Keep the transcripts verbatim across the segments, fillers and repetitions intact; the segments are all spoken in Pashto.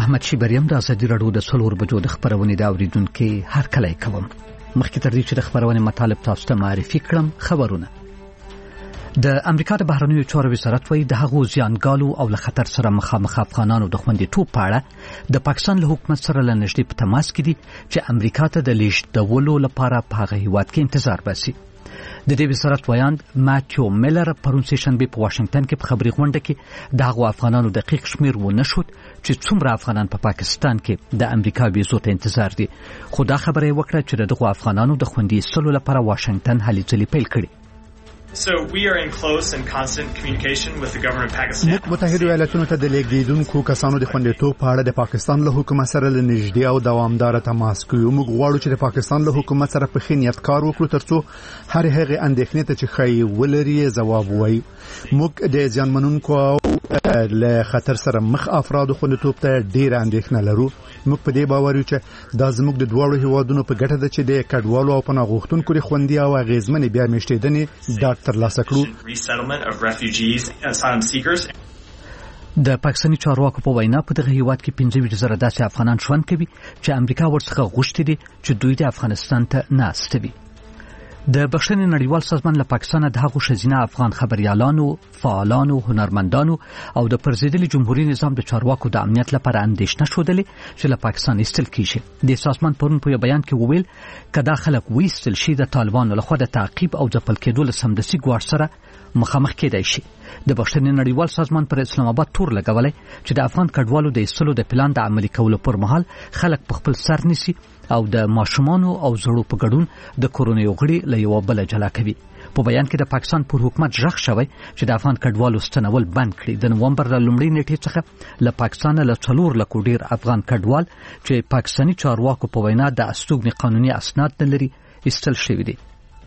احمد شیبریم د ازادي راډیو د څلور بجو د خبرونې د اوریدونکو هر کله کوم. مخکې تر دې چې د خبرونې مطالب تاسو ته معرفي کړم، خبرونه. د امریکا د بهرنیو چارو وزارت وايي د هغو زیانګالو او له خطر سره مخامخ افغانانو د خوندیتوب په اړه د پاکستان له حکومت سره له نږدې په تماس کې دي چې امریکا ته د لیږدولو لپاره په هغه هیواد کې انتظار باسي. د دې وزارت ویاند ماتیو میلر پرون سه شنبه په واشنگټن کې په خبري غونډه کې د هغو افغانانو دقیق شمیر و نشود چې څومره افغانان په پا پاکستان کې د امریکا ویزو ته انتظار دي. خو دا خبره وکړه چې دغه افغانانو د خوندي سلو لپاره واشنگټن هلې ځلې پیل کړي. So we are in close and constant communication with the government of Pakistan. متحده ایالاتونو ته د لیږدونکو کسانو د خوندیتوب په اړه د پاکستان له حکومت سره له نږدې او دوامدار تماس کوي. موږ غواړو چې د پاکستان له حکومت سره په ښه نیت کار وکړو ترڅو هر هغه اندېښنې ته چې ښایي ولري ځواب ووایي. موږ د زیانمنونکو له خطر سره مخ افرادو خوندیتوب ته ډېر اندېښنه لرو. موږ په دې باور یو چې دا زموږ د دواړو هیوادونو په ګټه ده چې د کډوالو او پناه غوښتونکو د خوندي او اغېزمنې بیا میشتېدنې ډاټ ترلاسه کړو. د پاکستاني چارواکو په وینا په دغه هیواد کې پنځه ویشت زره داسې افغانان ژوند کوي چې امریکا ورڅخه غوښتي دي چې دوی د افغانستان ته ناست وي. د بخښنې نړیوال سازمان له پاکستان د هغو ښځینه افغان خبريالانو، فعالانو، هنرمندانو او د پرزیدلي جمهوریت نظام د چارواکو د امنیت لپاره اندېښنه شودلې چې له پاکستان ایستل کیږي. د سازمان پرون په بیان کې وویل کدا خلک وېستل شي د طالبانو لخوا د تعقیب او ځپل کېدو له سمدستي ګواښ سره مخامخ کېدای شي. د بخښنې نړیوال سازمان پر اسلام آباد تور لګولای چې د افغان کډوالو د ایستلو د پلان د عملي کولو پر مهال خلک په خپل سر نسی او د ماشومانو او زړو په ګډون د کورونې غړي له یو بل جلا کوي. په بیان کې د پاکستان پر حکومت ژغ شوی چې د افغان کډوالو ستنول بند کړي. د نومبر له لومړۍ نیټې څخه له پاکستان له څلور لکو ډیر افغان کډوال چې پاکستاني چارواکو په وینا د استوګنې قانوني اسناد نه لري ایستل شوی دي.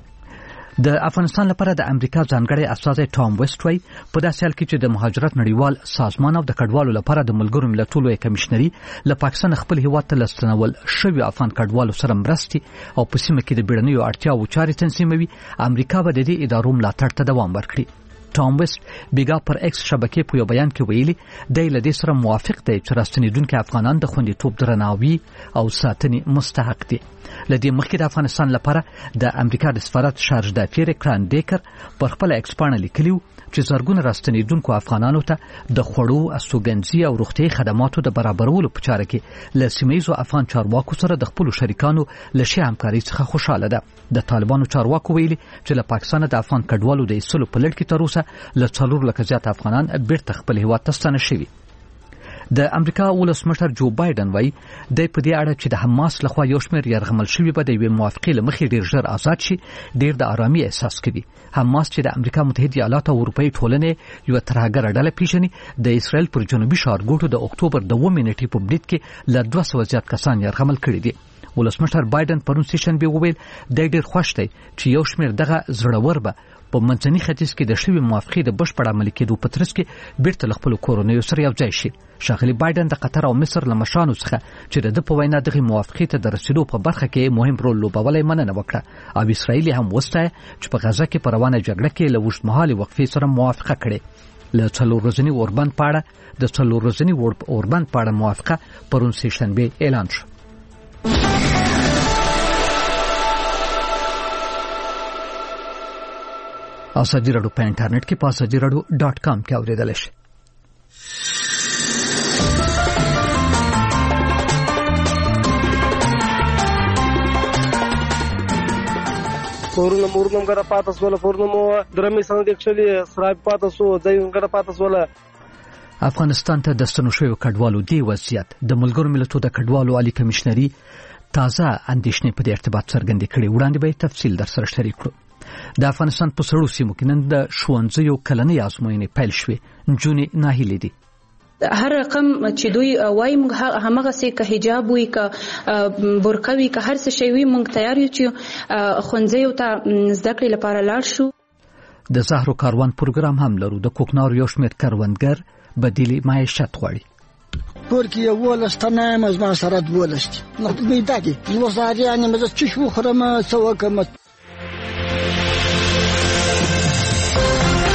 د افغانستان لپاره د امریکا ځانګړی استازی ټام ویسټ وايي په داسې حال کې چې د مهاجرت نړیوال سازمان او د کډوالو لپاره د ملګرو ملتونو کمشنري له پاکستان خپل هیواد ته لستنول شوی افغان کډوالو سره مرستې او په سیمه کې د بیړنیو اړتیاوو چارې تنظیموي، امریکا به د دې ادارو ملاتړ ته دوام ورکړي. ټام ویسټ بیګا پر ایکس شبکې په یو بیان کې ویلي د له دې سره موافق دی چې راستنیدونکو افغانان د خوندیتوب درناوي او ساتنې مستحق دي. لدې مخکې د افغانستان لپاره د امریکا د سفارت شارج دافیر کران ډیکر پر خپل ایکسپانه لیکلیو چې زرګونه راستنیدونکو افغانانو ته د خوړو، استوګنځي او روغتي خدماتو د برابرولو په چاره کې له سیمه‌یزو افغان چارواکو سره د خپل شریکانو له شي همکاري څخه خوشاله ده. د طالبانو چارواکو ویلي چې له پاکستان د افغان کډوالو د ایستلو په لړ کې تر اوسه له څلور لکه زیات افغانان بیرته خپل هیواد ته ستانه شوي. د امریکا ولسمشر جو بایدن وایي د په دې اړه چې د حماس لخوا یو شمېر یرغمل شوي به د یوې موافقې له مخې ډېر ژر آزاد شي، ډېر د آرامي احساس کوي. حماس چې د امریکا متحده ایالات او اروپایي ټولنې یو ترهګره ډله پیژني، د اسرائیل پر جنوبي ښارګوټو د اکتوبر د اوومې نیټې په برید کې له دوه سوه زیات کسان یرغمل کړي دي. ولسمشر بایدن پرون سه شنبه وویل د ډېر خوښ دی چې یو شمېر دغه زړور به په منځني ختیځ کې د شوی موافقې د بشپړ عملي کېدو په ترڅ کې بیرته له خپل کورنیو سره یو ځای شي. ښاغلي بایدن د قطر او مصر له مشرانو څخه چې د په وینا دغه موافقې ته د رسیدو په برخه کې مهم رول لوبولی مننه وکړه او اسرائیل هم وستایه چې په غزه کې په روانه جګړه کې له اوږدمهالې وقفې سره موافقه کړې. له څلور ورځني اوربند په اړه د څلور ورځني اوربند په اړه موافقه پرون سه شنبه اعلان شو. ازادي راډیو په انټرنیټ کې په ازادي راډیو ډاټ کام کې اوریدل شي. کورونه مورنم ګره پاتې سول، پورنمو درمې څنګه اکچولی سراب پاتې سو ځای ګره پاتې سول. افغانستان ته د ستنو شویو کډوالو دی وضعیت د ملګرو ملتونو د کډوالو عالی کمشنري تازه اندېښنې په دې ارتباط څرګندې کړې. وړاندې به تفصیل در سره شریک کړو. د افغانستان په سړو سیمو کې نن د ښوونځیو کلنۍ ازموینې پیل شوې. نجونې ناهیلې دي. هر رقم چې دوی وایي موږ همغه څه که حجاب وي که برقه وي که هر څه شی وي موږ تیار یو چې ښوونځیو ته زده کړې لپاره لاړ شو. د زهرو کاروان پروګرام هم لرو. د کوکنارو یو شمېر کروندګر بدیلي معیشت غواړي. کور کې یولس تنه یم، زما سره دولس دي. نو پیدا دي یو زاریانې مزه چې شو خورم څه وکړم.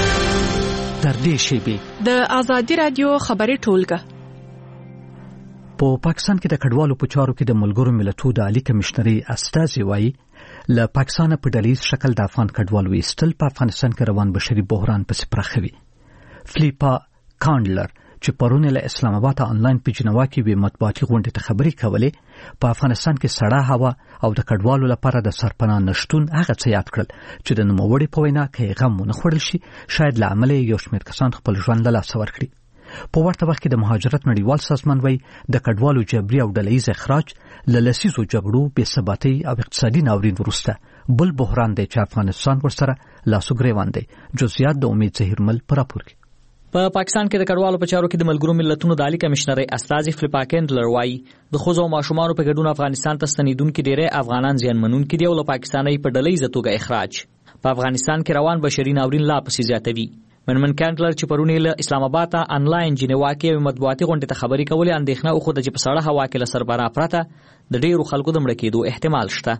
تر دې شیبې د ازادي رادیو خبري ټولګه په پاکستان کې د کډوالو په چارو کې د ملګرو ملتونو د عالی کمشنري استازي وایي له پاکستان په ډلیز شکل د افغان کډوالو ایستل په افغانستان کې روان بشري بحران پسې پراخوي. فلیپا کانډلر چې پرون له اسلام آباد آنلاین په جنوا کې وی مطبوعاتي غونډه ته خبرې کولې په افغانستان کې سړه هوا او د کډوالو لپاره د سرپناه نشټون هغه څه یاد کړل چې د نوموړي په وینا کې غم ونه خوړل شي شاید له امله یو شمېر کسان خپل ژوند له لاسه ورکړي. په ورته وخت کې د مهاجرت نړیوال سازمان وایي د کډوالو جبري او ډلهییز اخراج له لسیزو جګړو بېثباتۍ او اقتصادي ناورین وروسته بل بحران دی چې افغانستان ورسره لاسو ګریوان دی. جزئیات د امید ظهیرمل په راپور کې. په پاکستان کې د کډوالو په چارو کې د ملګرو ملتونو د عالی کمشنري استازي فلیپا کینډلر وایي د ښځو او ماشومانو په ګډون افغانستان ته ستنېدونکي ډېری افغانان زیانمنونکي دي او له پاکستاني په ډلهییزه توګه اخراج په افغانستان کې روان بشري ناورین لا پسې زیاتوي. منمن کینډلر چې پرون له اسلام آباد ته آنلاین جنوا کې مطبوعاتي غونډه ته خبرې کولې اندېښنه او خو د په سړه هوا کې له سربرا پرته د ډېرو خلکو د مړه کېدو احتمال شته.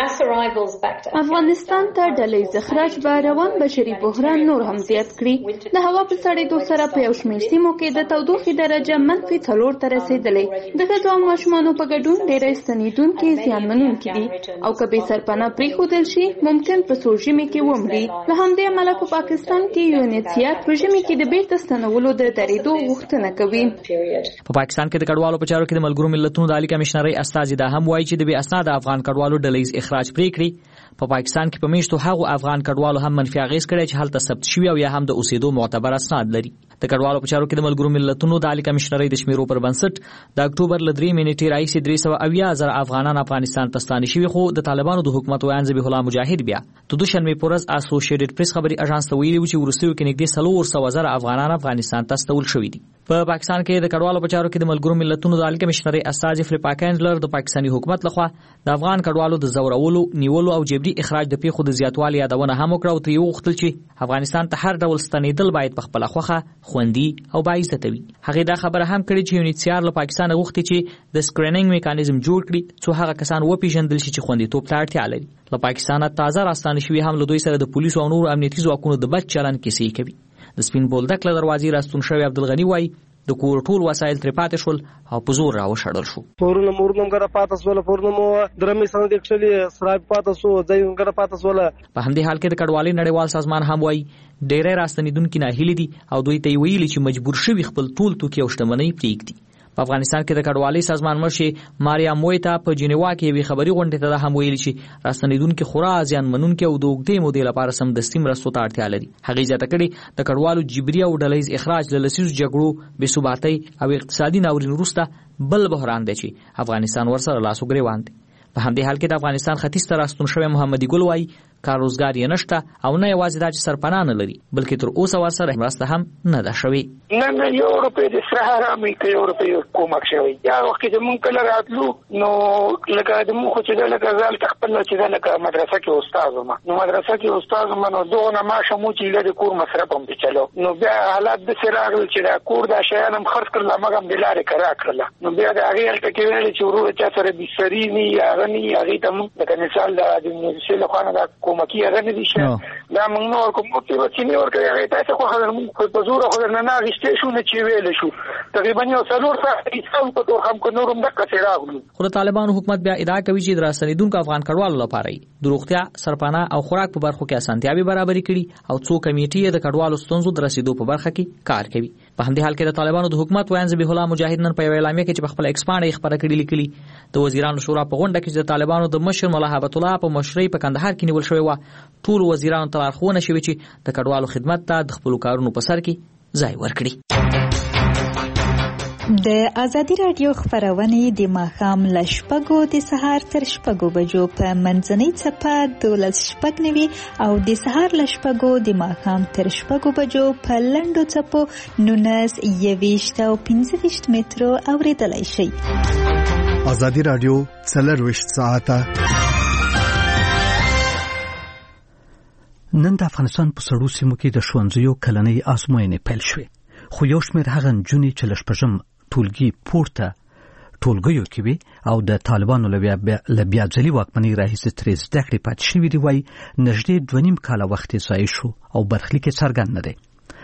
افغانستان ته ډلهییز اخراج به روان بشري بحران نور هم زیات کړي. د هوا په سړېدو سره په یو شمېر سیمو کې د تودوخې درجه منفي څلور ته رسېدلې. د ښځو او ماشومانو په ګډون ډېری ستنېدونکي زیانمنونکي دي او که بې سرپناه پرېښودل شي ممکن په سوړ ژمي کې ومري. له همدې امله په پاکستان کې یو نسیات په ژمي کې د بیرته ستنولو د درېدو غوښتنه کوي. په پاکستان کې د کډوالو په چارو کې د ملګرو ملتونو د عالی کمشنري استازي دا هم وایي چې د بې اسناده افغان کډوالو ډلهییز اخراج پریکړي په پاکستان کې په میشتو هغو افغان کډوالو هم منفي اغېز کړی چې هلته ثبت شوي او یا هم د اوسېدو معتبر اسناد لري. د کډوالو په چارو کې د ملګرو ملتونو د عالی کمشنري د شمیرو پر بنسټ د اکتوبر له درې نیټې راهیسې درې سوه اویا زره افغانان افغانستان ته ستانه شوي خو د طالبانو د حکومت ویان ذبیح الله مجاهد بیا د دوشنبې په ورځ اسوسییټډ پریس خبري اژانس ته ویلي و چې وروستیو کې نږدې څلور سوه زره افغانان افغانستان ته استول شوي دي. په پاکستان کې د کډوالو په چارو کې د ملګرو ملتونو د عالی کمشنري استازي فلیپا کینډلر د پاکستاني حکومت لخوا د افغان کډوالو د زورولو نیولو او جبري اخراج د پیښو د زیاتوالي یادونه هم وکړه او ترې وغوښتل چې افغانستان ته هر ډول ستنېدل باید په خپله خوښه خوندي او باعزته وي. هغې دا خبره هم کړې چې یونیسیار له پاکستانه غوښتي چې د سکرینینګ میکانیزم جوړ کړي څو هغه کسان وپېژندل شي چې خوندیتوب ته اړتیا لري. له پاکستانه تازه راستانه شوي هم له دوی سره د پولیسو او نورو امنیتي ځواکونو د بد چلند کیسې کوي. د سپین بولدک له دروازې راستون شوی عبدالغني وایي د کور ټول وسایل ترې پاتې شول او په زور راوشړل شو. کورونه مورونه ګره پاتې شول، کورونه مو درمې سند اکچولی سراب پاتې شو، ځایونه ګره پاتې شول. په همدې حال کې د کډوالۍ نړیوال سازمان هم وایي ډېری راستنېدونکي ناهیلي دي او دوی ته یې ویلي چې مجبور شوي خپل ټول توکي او شتمنۍ پرېږدي. په افغانستان کې د کډوالۍ سازمان مشر ماریا مویتا په جنیوا کې یوې خبري غونډې ته هم ویلي چې راستنېدونکي خورا زیانمنونکي او د اوږدې مودې لپاره سمدستي مرستو ته اړتیا لري. هغې زیاته کړې د کډوالو جبري او ډلهییز اخراج له لسیزو جګړو بېثباتۍ او اقتصادي ناورین وروسته بل بحران دی چې افغانستان ورسره لاس و ګرېوان دی. په همدې حال کې د افغانستان ختیځ ته راستون شوی محمدي ګل وایي کار روزګار یې نشته او نه یوازې دا چې سرپناه نه لري بلکې تر اوسه ورسره مرسته هم نه ده شوې. نه نه یو روپۍ د سهار امریکا یو روپۍ کومک شوی. یا وخت چې مونږ کله راتلو نو لکه د مونږ چې ده لکه زه هلته خپل چې ده لکه مدرسه کې استاد وم نو مدرسه کې استاد وم نو دغونه معاشه مو چې د کور مصرف هم پرې چلو. نو بیا حالات داسې راغلل چې دا کور دا شیان هم خرڅ کړل همغه هم د لارې کرا کړله. نو بیا د هغې هلته کې ویلې چې ورور چا سره بستري نه وي هغه نه وي هغې ته مونږ لکه مثال د مدرسې له خوا نه دا کومکي هغه نه دي دا موږ نور کوم چې وسینې ورکړي هغې تاسې خو خبر موږ په زوره خو درنه نه اخیستې شو نه چې ویلی شو تقریبا یو څلور ساعت حساب په طور هم که نور هم دقسې راغلو. خو د طالبانو حکومت بیا ادعا کوي چې د راستنېدونکو افغان کډوالو لپاره یې د روغتیا سرپناه او خوراک په برخو کې اسانتیاوې برابرې کړي او څو کمیټې یې د کډوالو ستونزو د رسېدو په برخه کې کار کوي. په همدې حال کې د طالبانو د حکومت ویان ذبیح الله مجاهد نن په یوه اعلامیه کې چې په خپله ایکس پاڼه یې خپره کړې لیکلي د وزیرانو شورا په غونډه کې چې د طالبانو د مشر ملا هبت الله په مشرۍ په کندهار کې نیول شوې وه ټولو وزیرانو ته لارښوونه شوې چې د کډوالو خدمت ته د خپلو کارونو په سر کې ځای ورکړي. د ازادي راډیو خبرونه د ماښام له شپږو د سهار تر شپږو بجو په منځنۍ څپه دولس شپږ نوي او د سهار له شپږو د ماښام تر شپږو بجو په لنډو څپو نولس یویشت او پنځه ویشت مترو اورېدلی شئ. ازادي راډیو څلرویشت ساعته نن د افغانستان په سړو سیمو کې د ښوونځیو کلنۍ ازموینې پیل شوې خو یو شمېر هغه نجونې چې له شپږم ټولګي پورته ټولګیو کې وي او د طالبانو له بیا ځلي واکمنۍ راهیسې ترې زده کړې پاتې شوي دي وایي نږدې دوه نیم کاله وخت یې ضایع شو او برخلیک یې څرګند نه دی.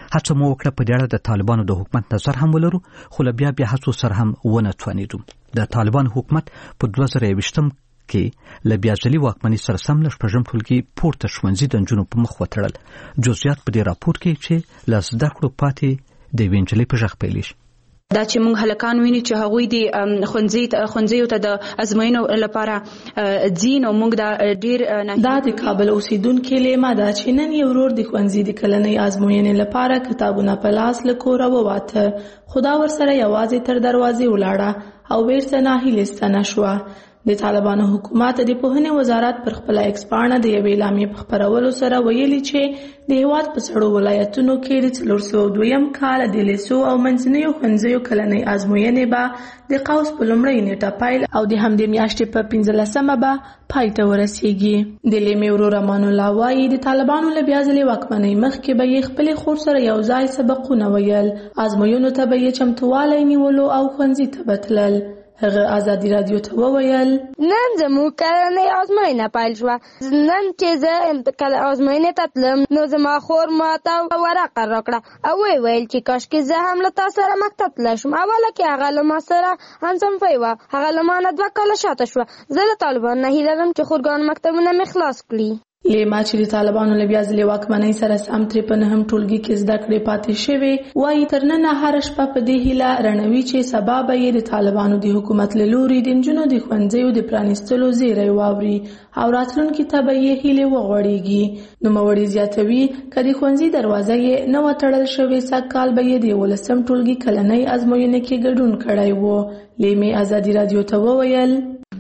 هڅه مو وکړه په دې اړه د طالبانو د حکومت نظر هم ولرو، خو له بیا بیا هڅو سره هم ونه توانېدو. د طالبان حکومت په دوه زره یوویشتم کې له بیا ځلي واکمنۍ سره سم له شپږم ټولګي پورته ښوونځي د نجونو په مخ وتړل. جزئیات په دې راپور کې چې له زده کړو پاتې د یوې نجلۍ په غږ پیلېږي. دا چې موږ هلکان ویني چې هغوی د ښوونځیو ته د ازموینو لپاره ځي، نو موږ دا ډېر دا د کابل اوسیدونکې لیما ده چې نن یې ورور د ښوونځي د کلنۍ ازموینې لپاره کتابونه په لاس له کوره وواته، خو دا ورسره یوازې تر دروازې ولاړه او بیرته ناهیلې ستنه شوه. د طالبانو حکومت د پوهنې وزارت پر خپل ایکس پاڼه د یوې اعلامیې په خپرولو سره ویلي چې د هېواد په سړو ولایتونو کې د څلور سوه دویم کال د لیسو او منځنیو ښوونځیو کلنۍ ازموینې به د قوس په لومړۍ نیټه پیل او د همدې میاشتې په پنځلسمه به پای ته ورسیږي. د لیمې ورور امان الله وایي د طالبانو له بیا ځلې واکمنۍ مخکې به یې خپلې خور سره یو ځای سبقونه ویل، ازموینو ته به یې چمتووالی نیولو او ښوونځي ته به تلل. هغه ازادي رادیو ته وویل نن زموږ کلنۍ ازموینه پیل شوه. نن چې زه کله ازموینې ته تلم نو زما خور ماته ورقه راکړه او ویې ویل چې کاشکې زه هم له تا سره مکتب تللی شم. اوله کې هغه له ما سره همصنفۍ وه، هغه له ما نه دوه کاله شاته شوه. زه له طالبانو نه هیله لرم چې خورګانو مکتبونه مې خلاص کړي. لیما چې د طالبانو له بیا ځلې واکمنۍ سره سم ترې په نهم ټولګي کې زده کړې پاتې شوې، وایي تر ننه هره شپه په دې هیله رڼوي چې سبا به یې د طالبانو د حکومت له لوري د نجونو د ښوونځیو د پرانیستلو زیری واوري او راتلونکي ته به یې هیلې وغوړېږي. نوموړي زیاتوي که د ښوونځي دروازه یې نه وه تړل شوې، سږ کال به یې د یولسم ټولګي کلنۍ ازموینې کې ګډون کړی و. لیمې ازادي رادیو ته وویل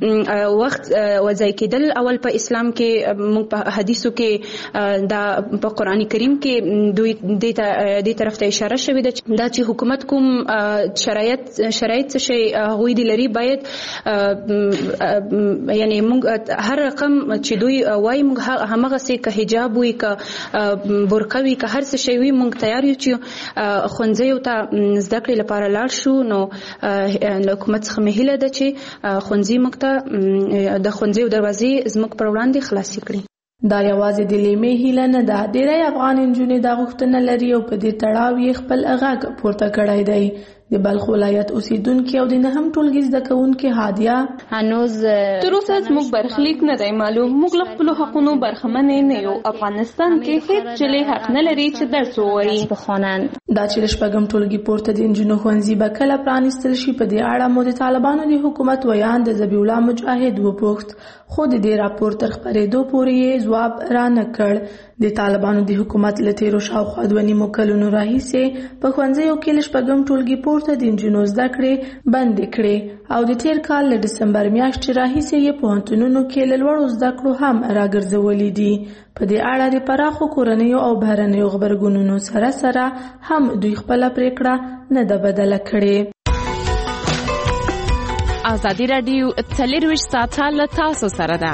وخت وځای کېدل اول په اسلام کې موږ په حدیثو کې دا په قرآن کریم کې دوی دې طرف ته اشاره شوې ده دا چې حکومت کوم شرایط شرایط څه شي هغوی دې لري باید یعنی موږ هر رقم چې دوی وایي موږ هماغسې که حجاب وي که برقه وي که هر څه شی وي موږ تیار یو چې ښوونځیو ته زده کړې لپاره لاړ شو. نو له حکومت څخه مې هیله ده چې ښوونځي موږ ته د ښوونځیو دروازې زموږ پر وړاندې خلاصې کړي. دا یوازې د لیمې هیله نه ده، ډېری افغان نجونې دا غوښتنه لري او په دې تړاو یې خپل غږ پورته کړی دی. د بلخ ولایت اوسیدونکي او د نهم ټولګي زده کوونکي هادیه هنوز تر اوسه زموږ برخلیک نه دی معلوم، موږ له خپلو حقونو برخمنې نه یو. افغانستان کې هیڅ نجلۍ حق نه لري چې درس ووایي. دا چې له شپږم ټولګي پورته د نجونو ښوونځي به کله پرانیستل شي په دې اړه مو د طالبانو د حکومت ویان د ذبیح الله مجاهد وپوښت، خو د دې راپور تر خپرېدو پورې یې ځواب را نه کړ. د طالبانو د حکومت له تېرو شاوخوا دوه نیمو کلونو راهیسې په ښوونځیو کې له شپږم ټولګي پورته د نجونو زده کړې بندې کړې او د تېر کال له ډسمبر میاشتې راهیسې یې پوهنتونونو کې له لوړو زده کړو هم راګرځولې دي. په دې اړه د پراخو کورنیو او بهرنیو غبرګونونو سره سره هم دوی خپله پرېکړه نه ده بدله کړې. ازادي راډیو څلېرویشت ساعته له تاسو سره ده.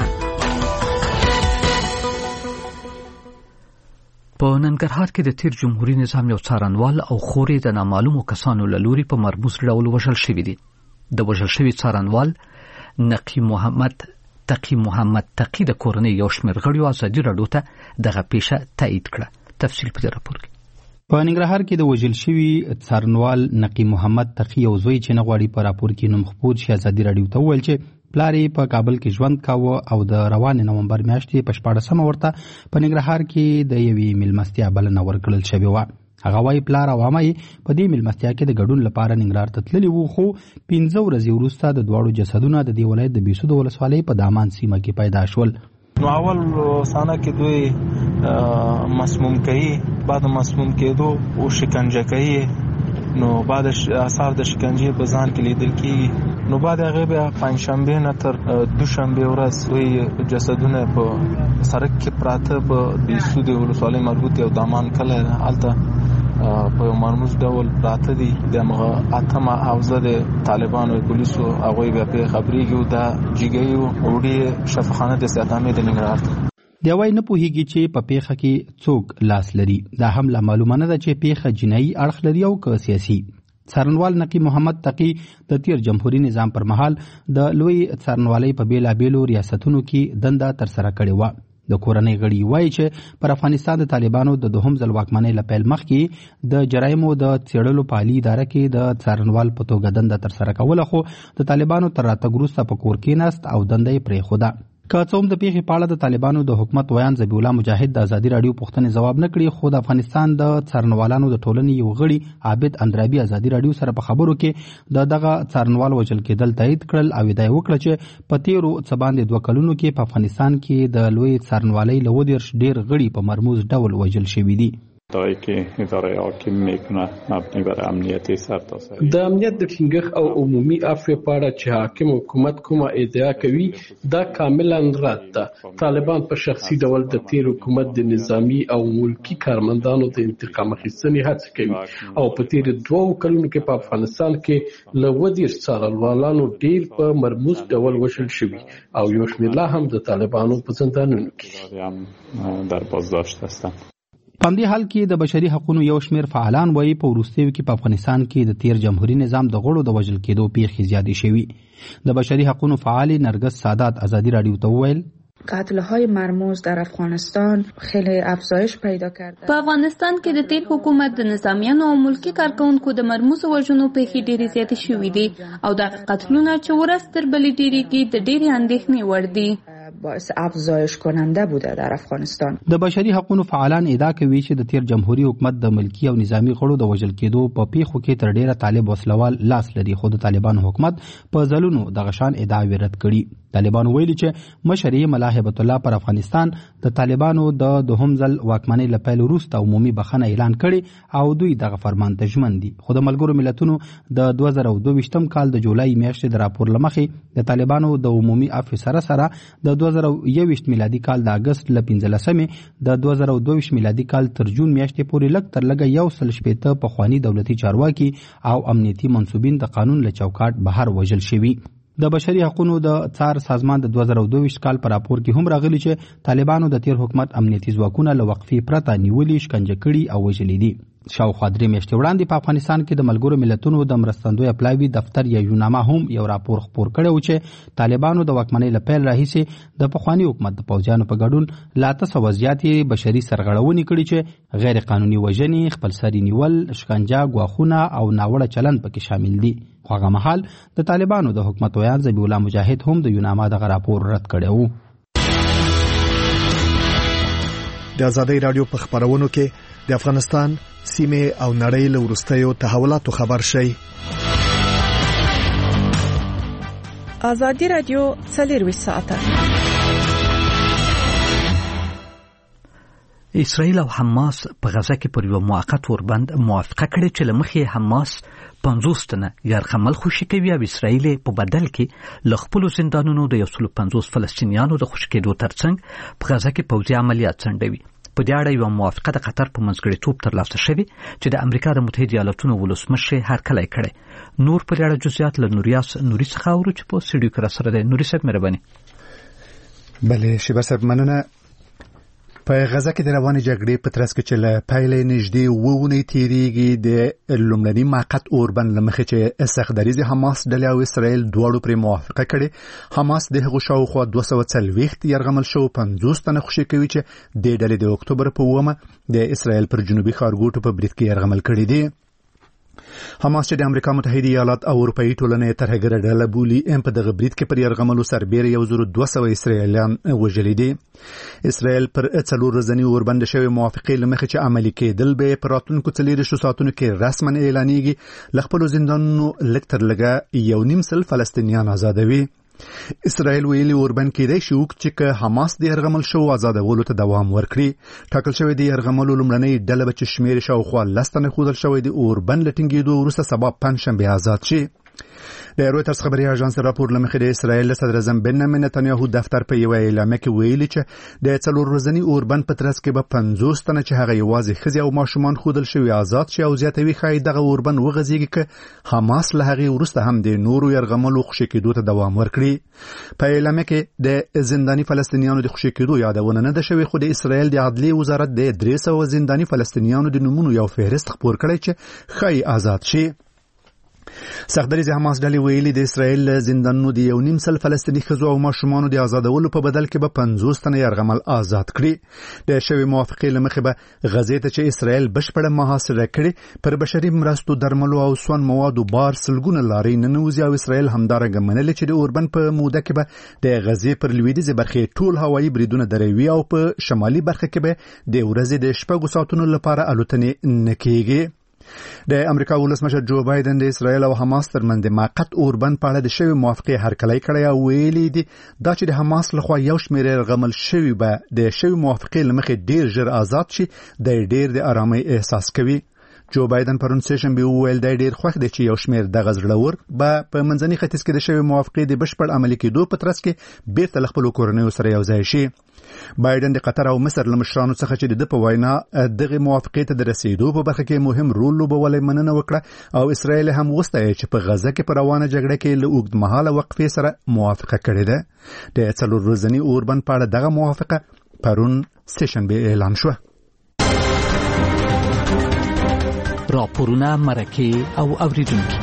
په ننګرهار کې د تیر جمهوریت نظام یو څارنوال او خورې د نامعلومو کسانو له لوري په مرموز ډول وژل شوي دي. د وژل شوي څارنوال نقي محمد تقي محمد تقي د کورنۍ یو شمېر غړیو ازادي راډیو ته دغه پیښه تایید کړه. تفصیل په دې راپور کې. په ننګرهار کې د وژل شوي څارنوال نقي محمد تقي یو زوی چې نه غواړي په راپور کې نوم خپور شي ازادي راډیو ته وویل چې پلار یې په کابل کې ژوند کاوه او د روانې نومبر میاشتې په شپاړسمه ورته په ننګرهار کې د یوې مېلمستیا بلنه ورکړل شوې وه. هغه وایي پلار او عمه یې په دې مېلمستیا کې د ګډون لپاره ننګرهار ته تللي وو، خو پنځه ورځې وروسته د دواړو جسدونه د دې ولایت د بېسود ولسوالۍ په دامان سیمه کې پیدا شول. نو اول سانه کې دوی مسموم کوي، بعد مسموم کېدو او شکنجه کوي، نو بعد آثار د شکنجې په ځان کې لیدل کېږي. نو بعد هغه بیا پنجشنبه نه تر دوشنبه ورځ دوی جسدونه په سړک کې پراته په بېسود ولسوالۍ مربوط یو دامان کلی هلته په مرموز ډول پراته دي. دغه اتمه حوزه د طالبانو پولیسو هغوی بیا پرې خبرېږي دا جګۍ وړي شفاخانه د استعدامې د ننګرهار ته دی وایي نه پوهېږي چې په پیښه کې څوک لاس لري. دا هم لا معلومه نه ده چې پیښه جنایي اړخ لري او که سیاسي. څارنوال نقي محمد تقي د تیر جمهوریت نظام پر مهال د لوی څارنوالۍ په بیلابیلو ریاستونو کې دنده ترسره کړې وه. د کورنۍ غړي وایي چې پر افغانستان د طالبانو د دوهم ځل واکمنۍ له پیل مخکې د جرایمو د څېړلو په عالي اداره کې د څارنوال په توګه دنده ترسره کوله، خو د طالبانو تر راتګ وروسته په کور کېناست او دنده یې پرېښوده. که څه هم د پیښې په اړه د طالبانو د حکومت ویان ذبیح الله مجاهد د ازادي راډیو پوښتنې ځواب نه کړي، خو د افغانستان د څارنوالانو د ټولنې یو غړي عابد اندرابي ازادي راډیو سره په خبرو کې د دغه څارنوال وژل کېدل تایید کړل او ادعا وکړه چې په تیرو څه باندې دوه کلونو کې په افغانستان کې د لوی څارنوالۍ له ودېرش ډېر غړي په مرموز ډول وژل شوي دي. ادعایی که اداره حاکم میکنه مبنی بر امنیتی سرتاسری د امنیت د ټینګښت او عمومي عفو په اړه چې حاکم حکومت کومه ادعا کوي دا کاملا رد ده. طالبان په شخصي ډول د تیر حکومت د نظامی او ملکی کارمندانو د انتقام اخیستنې هڅه کوي او په تیر دوه کلونو کې په افغانستان کې له ودېرش څارنوالانو ډیر په مرموز ډول وژل شوي او یو شمېر لا هم د طالبانو په زندانونو کې در بازداشت هستند. په همدې حال کې د بشري حقوقو یو شمېر فعالان وایي په وروستیو کې په افغانستان کې د تیر جمهوریت نظام د غړو د وژل کېدو پیښې زیاتې شوي. د بشري حقوقو فعال نرگس سادات ازادي راډیو ته وویل قتل‌های مرموز در افغانستان خیلی افزایش پیدا کرده. په افغانستان کې د تیر حکومت د نظامیانو او ملکی کارکونکو د مرموز وژنو پیښې ډېرې زیاتې شوې دي او د قتلونو چې ورځ تر بلې ډېرېږي د ډېرې اندېښنې وړ دي. باعث افزایش کننده بوده در افغانستان. د بشري حقوقو فعالان ادعا کوي چې د تیر جمهوریت حکومت د ملکی او نظامی غړو د وژل کېدو په پیښو کې تر ډیره طالب وسلوال لاس لري، خو د طالبانو حکومت په ځلونو د غشان ادعاوې رد کړي. طالبانو ویلي چې مشر یې ملا هیبت الله پر افغانستان د طالبانو د دوهم ځل واکمنۍ له پیل وروسته عمومي بخښنه اعلان کړي او دوی دغه فرمان ته ژمن دي. خو د ملګرو ملتونو د دوه زره دوه ویشتم کال د جولای میاشتې د راپور له مخې د طالبانو د عمومي عفو سره سره د دوه زره یو ویشت میلادي کال د اګست له پنځلسمې د دوه زره دوه ویشت میلادي کال تر جون میاشتې پورې لږ تر لږه یو سل شپېته پخواني دولتي چارواکي او امنیتي منصوبین د قانون له چوکاټ بهر وژل شوي. د بشري حقوقو د څار سازمان د دوه زره دوه ویشت کال په راپور کې هم راغلي چې طالبانو د تیر حکومت امنیتي ځواکونه له وقفې پرته نیولي، شکنجه کړي او وژلي دي. شاوخوا درې میاشتې وړاندې په افغانستان کې د ملګرو ملتونو د مرستندوی اپلایوي دفتر یا یوناما هم یو راپور خپور کړی و چې طالبانو د واکمنۍ له پیل راهیسې د پخواني حکومت د پوځیانو په ګډون له اته سوه زیاتې بشري سرغړونې کړي چې غیر قانوني وژنې، خپلسري نیول، شکنجه، ګواښونه او ناوړه چلند پکې شامل دي. خو هغه مهال د طالبانو د حکومت ویان ذبیح الله مجاهد هم د یوناما دغه راپور رد کړی و. د ازادۍ راډیو په خبرونو کې د افغانستان سیمه او نړۍ له وروستیو تحولاتو خبر شي. ازادي راډیو څلرویشت ساعته. اسرائیل او حماس په غزه کې پر یو موقت وربند موافقه کړې چې لمخې حماس پنځوس تنه یرغمل خوشي کوي او اسرائیل په بدل کې له خپل زندانونو د یو سل پنځوس فلسطینیانو د خوشي کېدو ترڅنګ په غزه کې پوځي عملیات څنډوي. په دې اړه یو موافقه د قطر په منځګړیتوب ترلاسه شوې چې د امریکا د متحده ایالاتونو ولسمشر هرکلی کړی. نور پر اړه جزئیات له نوریاس نوري څخه اورو چې په سټډیو کې را سره دی. نوري صاحب مهرباني. بله شیبه صاحب مننه. په غزه کې د روانې جګړې په ترڅ کې چې له پیلې نږدې وونه تیریږي د لومړني موقت اوربند لمخې چې سخدریز حماس ډلې او اسرائیل دواړو پر موافقه کړې. حماس د هغو شاوخوا دوه سوه څلوېښت یرغمل شو پنځوس تنه خوشي کوي چې د ډلې د اکتوبر په اوومه د اسرائیل پر جنوبي ښارګوټو په برید کې یرغمل کړي دي. حماس چې د امریکا متحده ایالات او اروپאי ټولنې ترهګره ډله بولي ام په دغه برید کې پر یرغملو سربېره یو زر دوه سوه اسرائیلیان وژلي دي. اسرائیل پر څلور ورځني اوربند شوی موافقې لمخې چې عملي کېدل به په راتلونکو څلېرویشتو ساعتونو کې رسما اعلانېږي له خپلو زندانونو لږ تر لږه یو نیم سل فلسطینیان آزادوي. اسرائیل ویلي اوربند کېدای شي چې که حماس د یرغمل شو آزادولو ته دوام ورکړي. ټاکل شوی د یرغملو لومړنۍ ډله به چې شمېر شاوخوا لس تنه ښودل شوی د اوربند له ټینګېدو وروسته سبا پنجشنبې آزاد شي. د رویټرز خبري اژانس راپور لمخې د اسرائیل صدر اعظم بنیامین نتنیاهو دفتر په یو اعلامیه کې ویلي چې د څلور ورځني اوربند په ترڅ کې به پنځوس تنه چې هغه یوازې ښځې او ماشومان ښودل شوي آزاد شي او زیاتوي ښایي دغه اوربند وغځېږي که حماس له هغې وروسته هم د نورو یرغملو خوشي کېدو ته دوام ورکړي. په اعلامیه کې د زنداني فلسطینیانو د خوشي کېدو یادونه نه ده شوې، خو د اسرائیل د عدلیې وزارت د درې سوه زنداني فلسطینیانو د نومونو یو فهرست خپور کړی چې ښایي آزاد شي. سختدریز حماس ډلې ویلي د اسرائیل زندانونو د یو نیم سل فلسطیني ښځو او ماشومانو د آزادولو په بدل کې به پنځوس تنه یرغمل آزاد کړي. د شوی موافقې له مخې به غزې ته چې اسرائیل بشپړه محاصره کړي پر بشري مرستو درملو او سون موادو بار سلګونه لارې ننوځي او اسرائیل همدارنګه منلې چې د اوربن په موده کې به د غزې پر لویدیځه برخې ټول هوایي بریدونه دروي او په شمالي برخه کې به د ورځې د شپږو ساعتونو لپاره الوتنې نه کېږي. د امریکا ولسمشر جو بایدن د اسرائیل او حماس ترمنځ د موقت اوربن په اړه د شوی موافقې هرکلی کړی او ویلي دي دا چې د حماس لخوا یو شمېر یرغمل شوي به د شوی موافقې له مخې ډیر ژر آزاد شي د ډیر د آرامۍ احساس کوي. جو بایدن پرون سیشنبه وویل دی ډیر خوښ دی چې یو شمېر دغه زړور به په منځني ختیځ کې د شوی موافقې د بشپړ عملي کېدو په ترڅ کې بیرته له خپلو کورنیو سره یو ځای شي. بایدن د قطر او مصر له مشرانو څخه چې د په وینا دغه موافقې ته د رسیدو په برخه کې مهم رول لوبولی مننه وکړه او اسرائیل هم وستایي چې په غزه کې په روانه جګړه کې له اوږدمهاله وقفې سره موافقه کړې ده. د څلور ورځني اوربن په اړه دغه موافقه پرون سیشنبه اعلان شوه. راپورونه مرکه او اوریدونکي.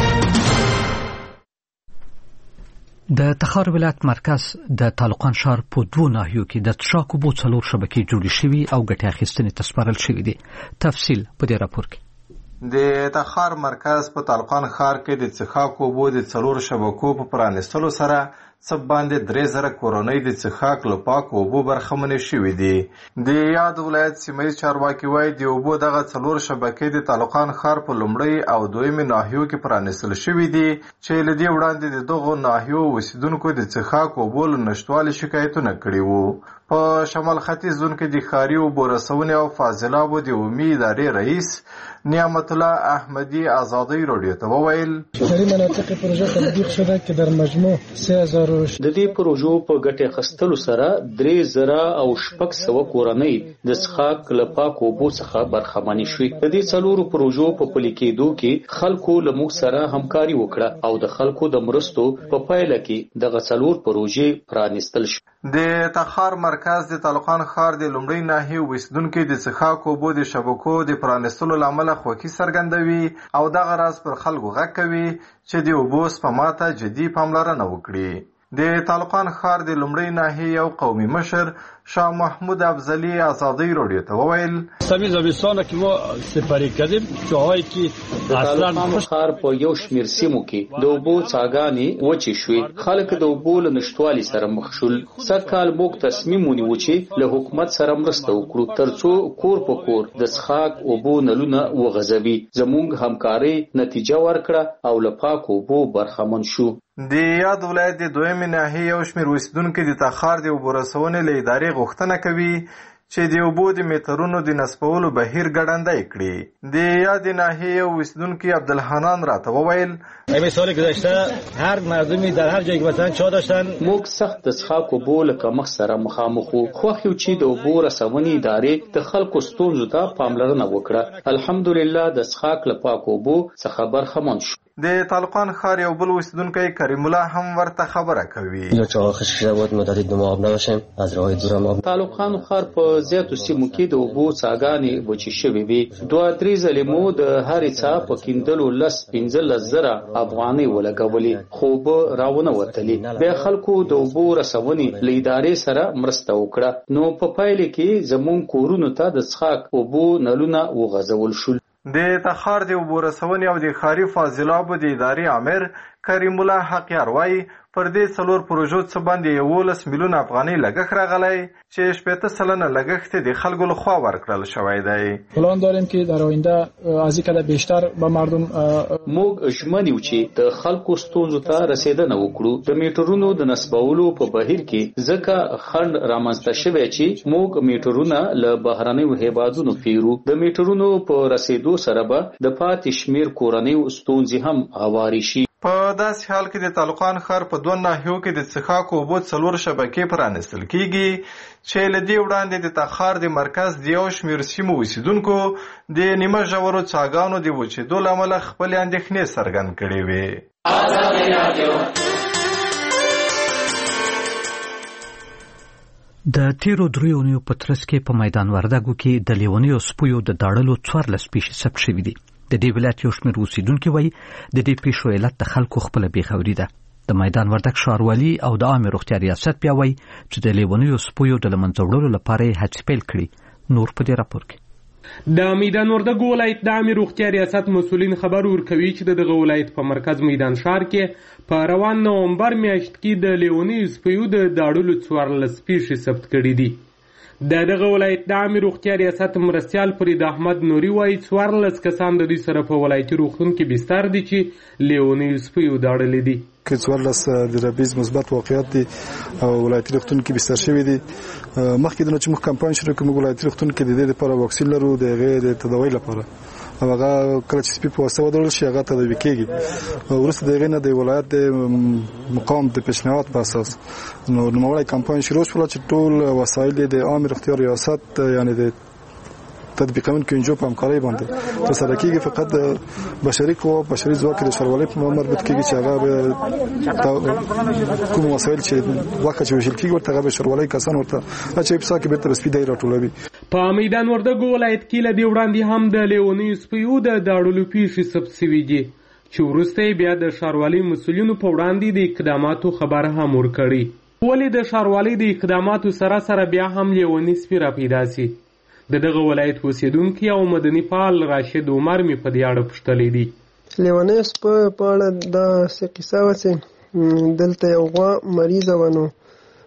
د تخار ولایت مرکز د طالقان ښار په دوو ناحیو کې د څښاک اوبو څلور شبکې جوړې شوي او ګټې اخیستنې ته سپارل شوي دي. تفصیل په دې راپور کې. د تخار مرکز په طالقان ښار کې د څښاک اوبو د څلور شبکو په پرانیستلو سره څه باندې درې زره کورنۍ د څښاک له پاکو اوبو برخمنې شوي دي. د یاد ولایت سیمهییز چارواکي وایي د اوبو دغه څلور شبکې د طالقان ښار په لومړۍ او دویمې ناحیو کې پرانیستل شوي دي چې له دې وړاندې د دغو ناحیو اوسیدونکو د څښاک اوبو له نشتوالي شکایتونه کړي وو. په شمال ختیځ زون کې د ښاري اوبو رسونې او فاضلابو د عمومي ادارې رئیس نعمت الله احمدی آزادی رادیو ته وویل شهري مناطق پروژه تطبیق شده که در مجموع سه هزار د دې پروژو په ګټې اخیستلو سره درې زره او شپږ سوه کورنۍ د څښاک له پاکو اوبو څخه برخمنې شوې. د دې څلورو پروژو په پلي کېدو کې خلکو له موږ سره همکاري وکړه او د خلکو د مرستو په پایله کې دغه څلور پروژې پرانیستل شوې. د تخار مرکز د طالقان ښار د لومړۍ ناحیې اوسیدونکي د څښاک اوبو د شبکو د پرانیستلو له امله خوښي څرګندوي او دغه راز پر خلکو غږ کوي چې د اوبو سپما ته جدي پاملرنه وکړي. د طالقان ښار د لومړۍ ناحیې یو قومي مشر شاه محمود افضلی آزادی رادیو ته وویل سمی زمستان که ما سپری کردیم جاهایی که اصلا ښار په یو شمیر سیمو کې د اوبو څاګانې وچې شوې. خلک د اوبو له نشتوالي سره مخ شول. سږ کال موږ تصمیم ونیو چې له حکومت سره مرسته وکړو ترڅو کور په کور د څښاک اوبو نلونه وغځوي. زموږ همکارۍ نتیجه ورکړه او له پاکو اوبو برخمن شو. د یاد ولایت د دویمې ناحیې یو شمېر اوسیدونکي د تخار د اوبو رسونې له ادارې غوښتنه کوي چې د اوبو د میټرونو د نصبولو بهیر ګړندی کړي. د یاد ناحیې یو اوسیدونکي عبدالحنان راته وویل همین سال گذشته هر مردمی در هر جایی که مثلا چا داشتن موږ سخت د څښاک اوبو له کمښت سره مخامخ وو. خوښ یو چې د اوبو رسونې ادارې د خلکو ستونزو ته پاملرنه وکړه. الحمدلله د څښاک له پاکو اوبو څخه برخمن شو. د طالقان ښار یو بل اوسیدونکی کریم الله هم ورته خبره کوي. یا چاغ خشکیده بود مدتی دو ماه آب نباشیم از راه دور هم آب. طالقان ښار په زیاتو سیمو کې د اوبو څاګانې وچې شوې وې. دوه درې ځلې مو د هرې څاه په کیندلو لس پنځلس زره افغانۍ ولګولې خو اوبه راونه وتلې. بیا خلکو د اوبو رسونې له ادارې سره مرسته وکړه نو په پایله کې زموږ کورونو ته د څښاک اوبو نلونه وغځول شول. د تخار د اوبو رسونې او د ښاري فاضلابو د ادارې امیر کریم الله حقیار وایي پر دې څلور پروژو څه باندې یولس میلیون افغانۍ لګښت راغلی چې شپېته سلنه لګښت د خلکو لخوا ورکړل شوی دی. پلان داریم که در آینده از این کده بیشتر به مردم موږ ژمن یو چې د خلکو ستونزو ته رسیدنه وکړو. د میټرونو د نصبولو په بهیر کې ځکه خنډ رامنځته شوی چې موږ میټرونه له بهرنیو هیوادونو پیرو. د میټرونو په رسیدو سره به د پاتې شمیر کورنیو ستونزې هم هوارې شي. په داسې حال کې د طالقان ښار په دوه ناحیو کې د څښاک اوبو څلور شبکې پرانیستل کیږي چې له دې وړاندې د تخار د مرکز د یو شمېر سیمو اوسیدونکو د نیمه ژورو څاګانو د وچېدو له امله خپلې اندېښنې څرګند کړې وې. د تیرو دریو اونیو په ترڅ کې په میدان وردګو کې د لیونیو سپیو د داړلو څوارلس پیښې ثبت شوي دي. د دې ولایت یو شمېر اوسیدونکي وایي د دې پیښو علت د خلکو خپله بېخبري ده. د میدان وردګ ښاروالي او د عامې روغتیا ریاست بیا وایي چې د لیونیو سپیو د له منځه وړلو لپاره یې هڅې پیل کړي. نور په دې راپور کې د میدان وردګ ولایت د عامې روغتیا ریاست مسؤلین خبر ورکوي چې د دغه ولایت په مرکز میدان ښار کې په روان نومبر میاشت کې د لیونیو سپیو د داړلو څوارلس پیښې ثبت کړي دي. د دغه ولایت د عامې روغتیا ریاست مرستیال فرید احمد نوري وایي څوارلس کسان د دوی سره په ولایتي روغتون کې بستر دي چې لیونیو سپیو داړلي دي. که څوارلس د ربیز مثبت واقعیت دي او ولایتي روغتون کې بستر شوي دي. مخکې د نو چې موږ کمپاین شروع کړو ولایتي روغتون کې د دې لپاره واکسین لرو د هغې د تداوی لپاره او هغه کله چې سپي په واسطه ودرول شي هغه تداوي کېږي. وروسته د هغې نه د ولایت د مقام د پیشنهاد په اساس نو نوموړی کمپاین شروع شوله چې ټول وسایل د عامې روغتیا ریاست یعنی د تطبیقونکو انجو په همکارۍ باندې ترسره کېږي. فقط د بشري قوه بشري ځواک د ښاروالۍ په مربوط کېږي چې هغه کوم وسایل چې وخت چې وژل کېږي ورته هغه ښاروالۍ کسان ورته اچوي په ساکه بیرته سپي دی راټولوي. په میدان وردګ ولایت کې له دې وړاندې هم د لیونیو سپیو د داړلو پیښې ثبت شوي دي چې وروسته بیا د ښاروالۍ مسؤلینو په وړاندې د اقداماتو خبر هم ورکړي. ولې د ښاروالۍ د اقداماتو سره سره بیا هم لیونی سپي را پیدا سي؟ د دغه ولایت اوسیدونکي او مدني فعال راشد عمر مې په دې اړه پوښتلی دي. لیونی سپیو په اړه داسې قصه وه چې دلته یو غوا مریضه وه نو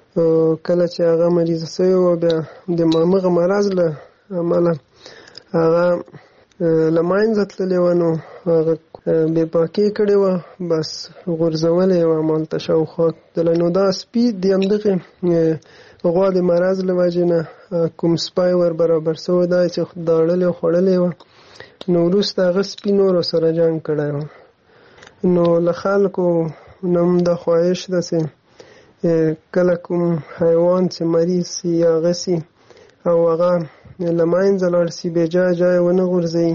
کله چې هغه مریضه سوې وه بیا د همغه مرض له امله هغه له منځه تللې وه نو هغه بې پاکي کړې وه بس غورځولې یې وه همالته شاوخوا تللی. نو دا سپي د همدغې غوا د مرض له وجې نه کوم سپی ور برابر سوی دی چې داړلې او خوړلې وه نو وروسته هغه سپي نورو سره جنګ کړی وه. نو له خلکو نه هم دا خواهش ده چې کله کوم حیوان چې مریض سي یا هغه سي او هغه له منځه لاړ سي بې جای جای ونه غورځوي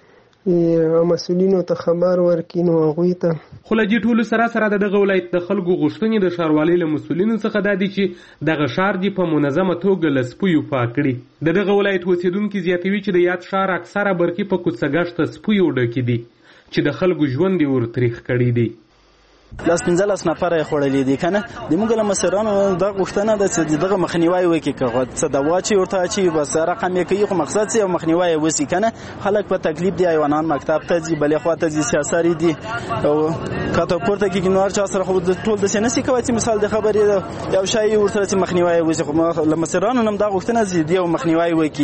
او مسؤلینو ته خبر ورکړي نو هغوی ته. خو له دې ټولو سره سره د دغه ولایت د خلکو غوښتنې د ښاروالۍ له مسؤلینو څخه دا دي چې دغه ښار دې په منظمه توګه له سپیو پاک کړي. د دغه ولایت اوسیدونکي زیاتوي چې د یاد ښار اکثره برخې په کوڅه ګشته سپیو ډکې دي چې د خلکو ژوند یې ور تریخ کړی دی. لاس پنځلس نفره یې خوړلي دي که نه. د موږ له مشرانو دا غوښتنه ده چې دغه مخنیوی وکړي که څه دوا چې ورته اچوي بس رقم یې کوي خو مقصد چې مخنیوی یې وشي که نه. خلک په تکلیف دي حیوانان مکتب ته ځي بلې خوا ته ځي سیاسري دي او کاته پورته کېږي نو هر چا سره خو ټول داسې نشي کوی چې مثال د خبرې یو شی ورسره چې مخنیوی یې وشي خو له مشرانو هم دا غوښتنه چې دې مخنیوی وکړي.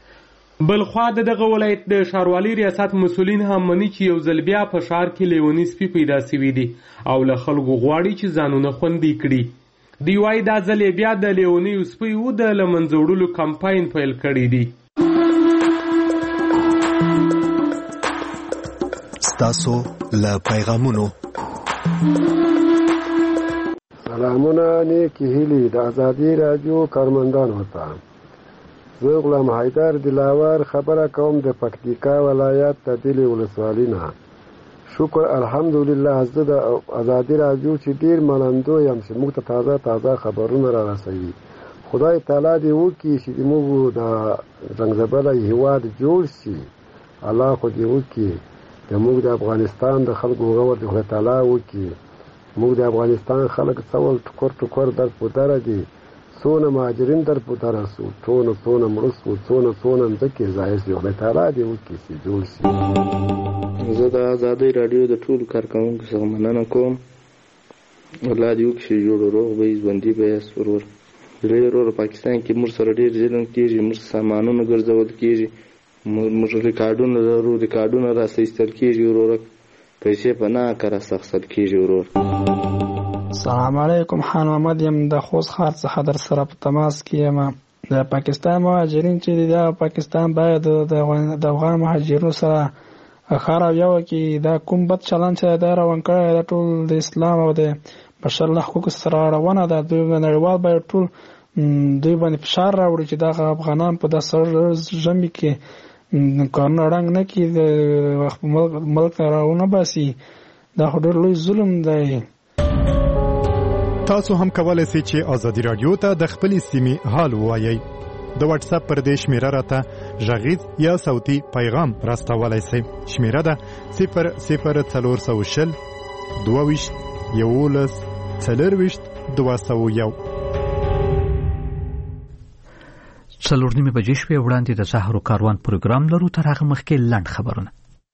بلخوا د دغه ولایت د ښاروالۍ ریاست مسؤلین هم مني چې یو ځل بیا په ښار کې لیوني سپي پیدا سوي دي او له خلکو غواړي چې ځانونه خوندي کړي. دوی وایي دا ځل یې بیا د لیونیو سپیو د له منځه وړلو کمپاین پیل کړی دی. ستاسو له پیغامونو سلامونه نیکې هیلې د ازادي راډیو کارمندانو ته. زه غلام حیدر دلاور خبره کوم د پکتیکا ولایت د دلې ولسوالۍ نه. شکر الحمدلله زه د ازادي راډیو چې ډېر منندوی یم چې موږ ته تازه تازه خبرونه را رسوي. خدای تعالی دې وکړي چې موږ د زنګزبلی هېواد جوړ شي. الله خو دې وکړي د موږ د افغانستان د خلکو غور دې خدای تعالی وکړي. موږ د افغانستان خلک څول ټکور ټکور در په دره دي څونه مهاجرین در په دره سو څونه څونه مړه سو څونه څونه مځکې ځای سي خدای تعالی دې وکړي چې جوړ شي. زه د ازادۍ راډیو د ټولو کارکوونکو څخه مننه کوم. الله دې وکړي چې جوړ روغ به یې ژوندي به یاست ورور. زړه ورور پاکستان کې موږ سره ډېر ظلم کېږي موږ سامانونه ګرځول کېږي موږ ریکارډونه لرو ریکارډونه راسایستل کېږي وروره پیسې په ناکه راستخسل کېږي ورور. السلام علیکم خان محمد یم د خوست ښار څخه در سره په تماس کې یم. د پاکستان مهاجرین چې دي دا پاکستان باید د افغان مهاجرینو سره ښه رویه وکړي. دا کوم بد چلند چې دا روان کړی دا ټول د اسلام او د بشر له حقوقو سره اړونه ده. دوی نړیوال باید ټول دوی باندې فشار راوړي چې دغه افغانان په داسې ژمي کې کارونه ړنګ نه کړي د ملک نه راونه باسي. دا خو ډېر لوی ظلم دی. تاسو هم کولای شئ چې ازادي رادیو ته د خپلې سیمې حال ووایئ. د واتس اپ پر دې شمیره راته غږیز یا صوتي پیغام راستولای شئ. شمیره ده صفر صفر څلور سوه شل دوه ویشت یولس څلرویشت دوه سوه یو. څلور نیمې بجې شوې. وړاندې د سحر کاروان پروګرام لرو. تر هغه مخکې لنډ خبرونه.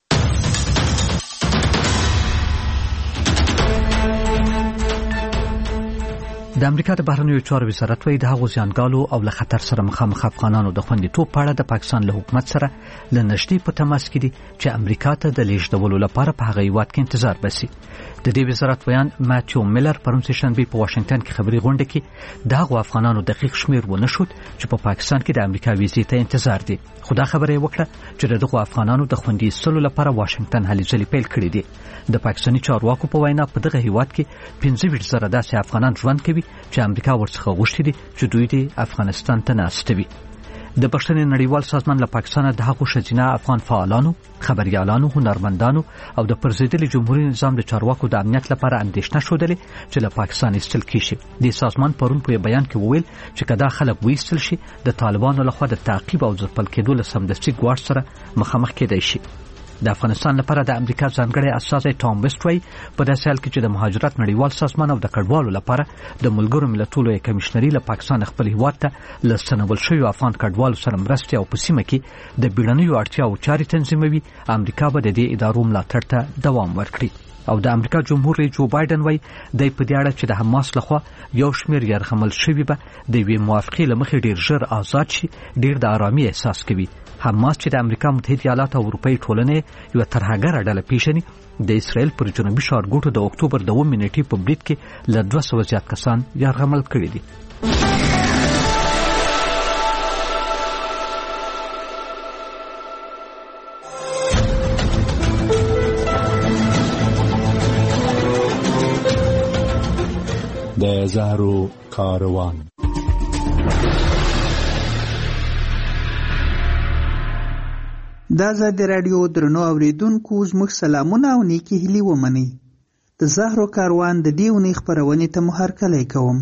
د امریکا د بهرنیو چارو وزارت وايي د هغو زیانګالو او له خطر سره مخامخ افغانانو د خوندیتوب په اړه د پاکستان له حکومت سره له نږدې په تماس کې دي چې امریکا ته د لیږدولو لپاره په هغه هیواد کې انتظار باسي. د دې وزارت بیان ماتیو میلر پرون سه شنبه په واشنگټن کې خبري غونډه کې د هغو افغانانو دقیق شمیر ونه شو چې په پاکستان کې د امریکا ویزې ته انتظار دي. خدا خبره وکړه چې دغه افغانانو د خوندي سلو لپاره واشنگټن هلې ځلې پیل کړې دي. د پاکستاني چارواکو په وینا په دغه هیواد کې پنځه ویشت زره داسې افغانان ژوند کوي چې امریکا ورڅخه غوښتي دي چې دوی د افغانستان ته ناستوي. د بښنې نړیوال سازمان له پاکستانه د هغو ښځینه افغان فعالانو، خبريالانو، هنرمندانو او د پرزیدلي جمهوریت نظام د چارواکو د امنیت لپاره اندېښنه شودلې چې له پاکستان ایستل کیږي. د سازمان پرون په بیان کې وویل چې کدا خلک وایستل شي د طالبانو لخوا د تعقیب او ځپل کېدو له سمدستي ګواښ سره مخامخ کېدای شي. د افغانستان لپاره د امریکا ځانګړی استازی ټام ویسټ وایي په داسې حال کې چې د مهاجرت نړیوال سازمان او د کډوالو لپاره د ملګرو ملتونو کمشنري له پاکستان خپل هیواد ته له سنول شویو افغان کډوالو سره مرستې او په سیمه کې د بیړنیو اړتیاوو چارې تنظیموي، امریکا به د دې ادارو ملاتړ ته دوام ورکړي. او د امریکا جمهور رئیس جو بایدن وایي د په دې اړه چې د حماس لخوا یو شمېر یرغمل شوي به د یوې موافقې له مخې ډیر ژر آزاد شي، ډیر د آرامي احساس کوي. حماس چې د امریکا متحده ایالات او اروپאי ټولنې یو ترهګره ډله پیژني د اسرائیل پر جنوبي ښارګوټو د اکتوبر د اوومې نیټې په برید کې له دوه سوه زیات کسان یرغمل کړي دي. د زهرو کاروان. د آزادي راډیو درنو اوریدونکو زموږ سلامونه او نیکی هیلې ومنئ. د زهرو کاروان د دې اونۍ خپرونې ته مو هرکلی کوم.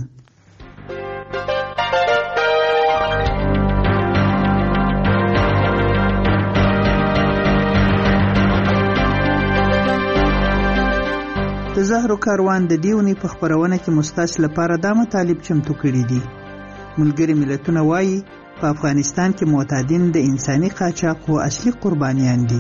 د زهرو کاروان د دې اونۍ په خپرونه کې مو ستاسو لپاره دا مطالب چمتو کړي دي. ملګري ملتونه وایي په افغانستان کې معتادین د انساني قاچاقو اصلي قربانیان دي.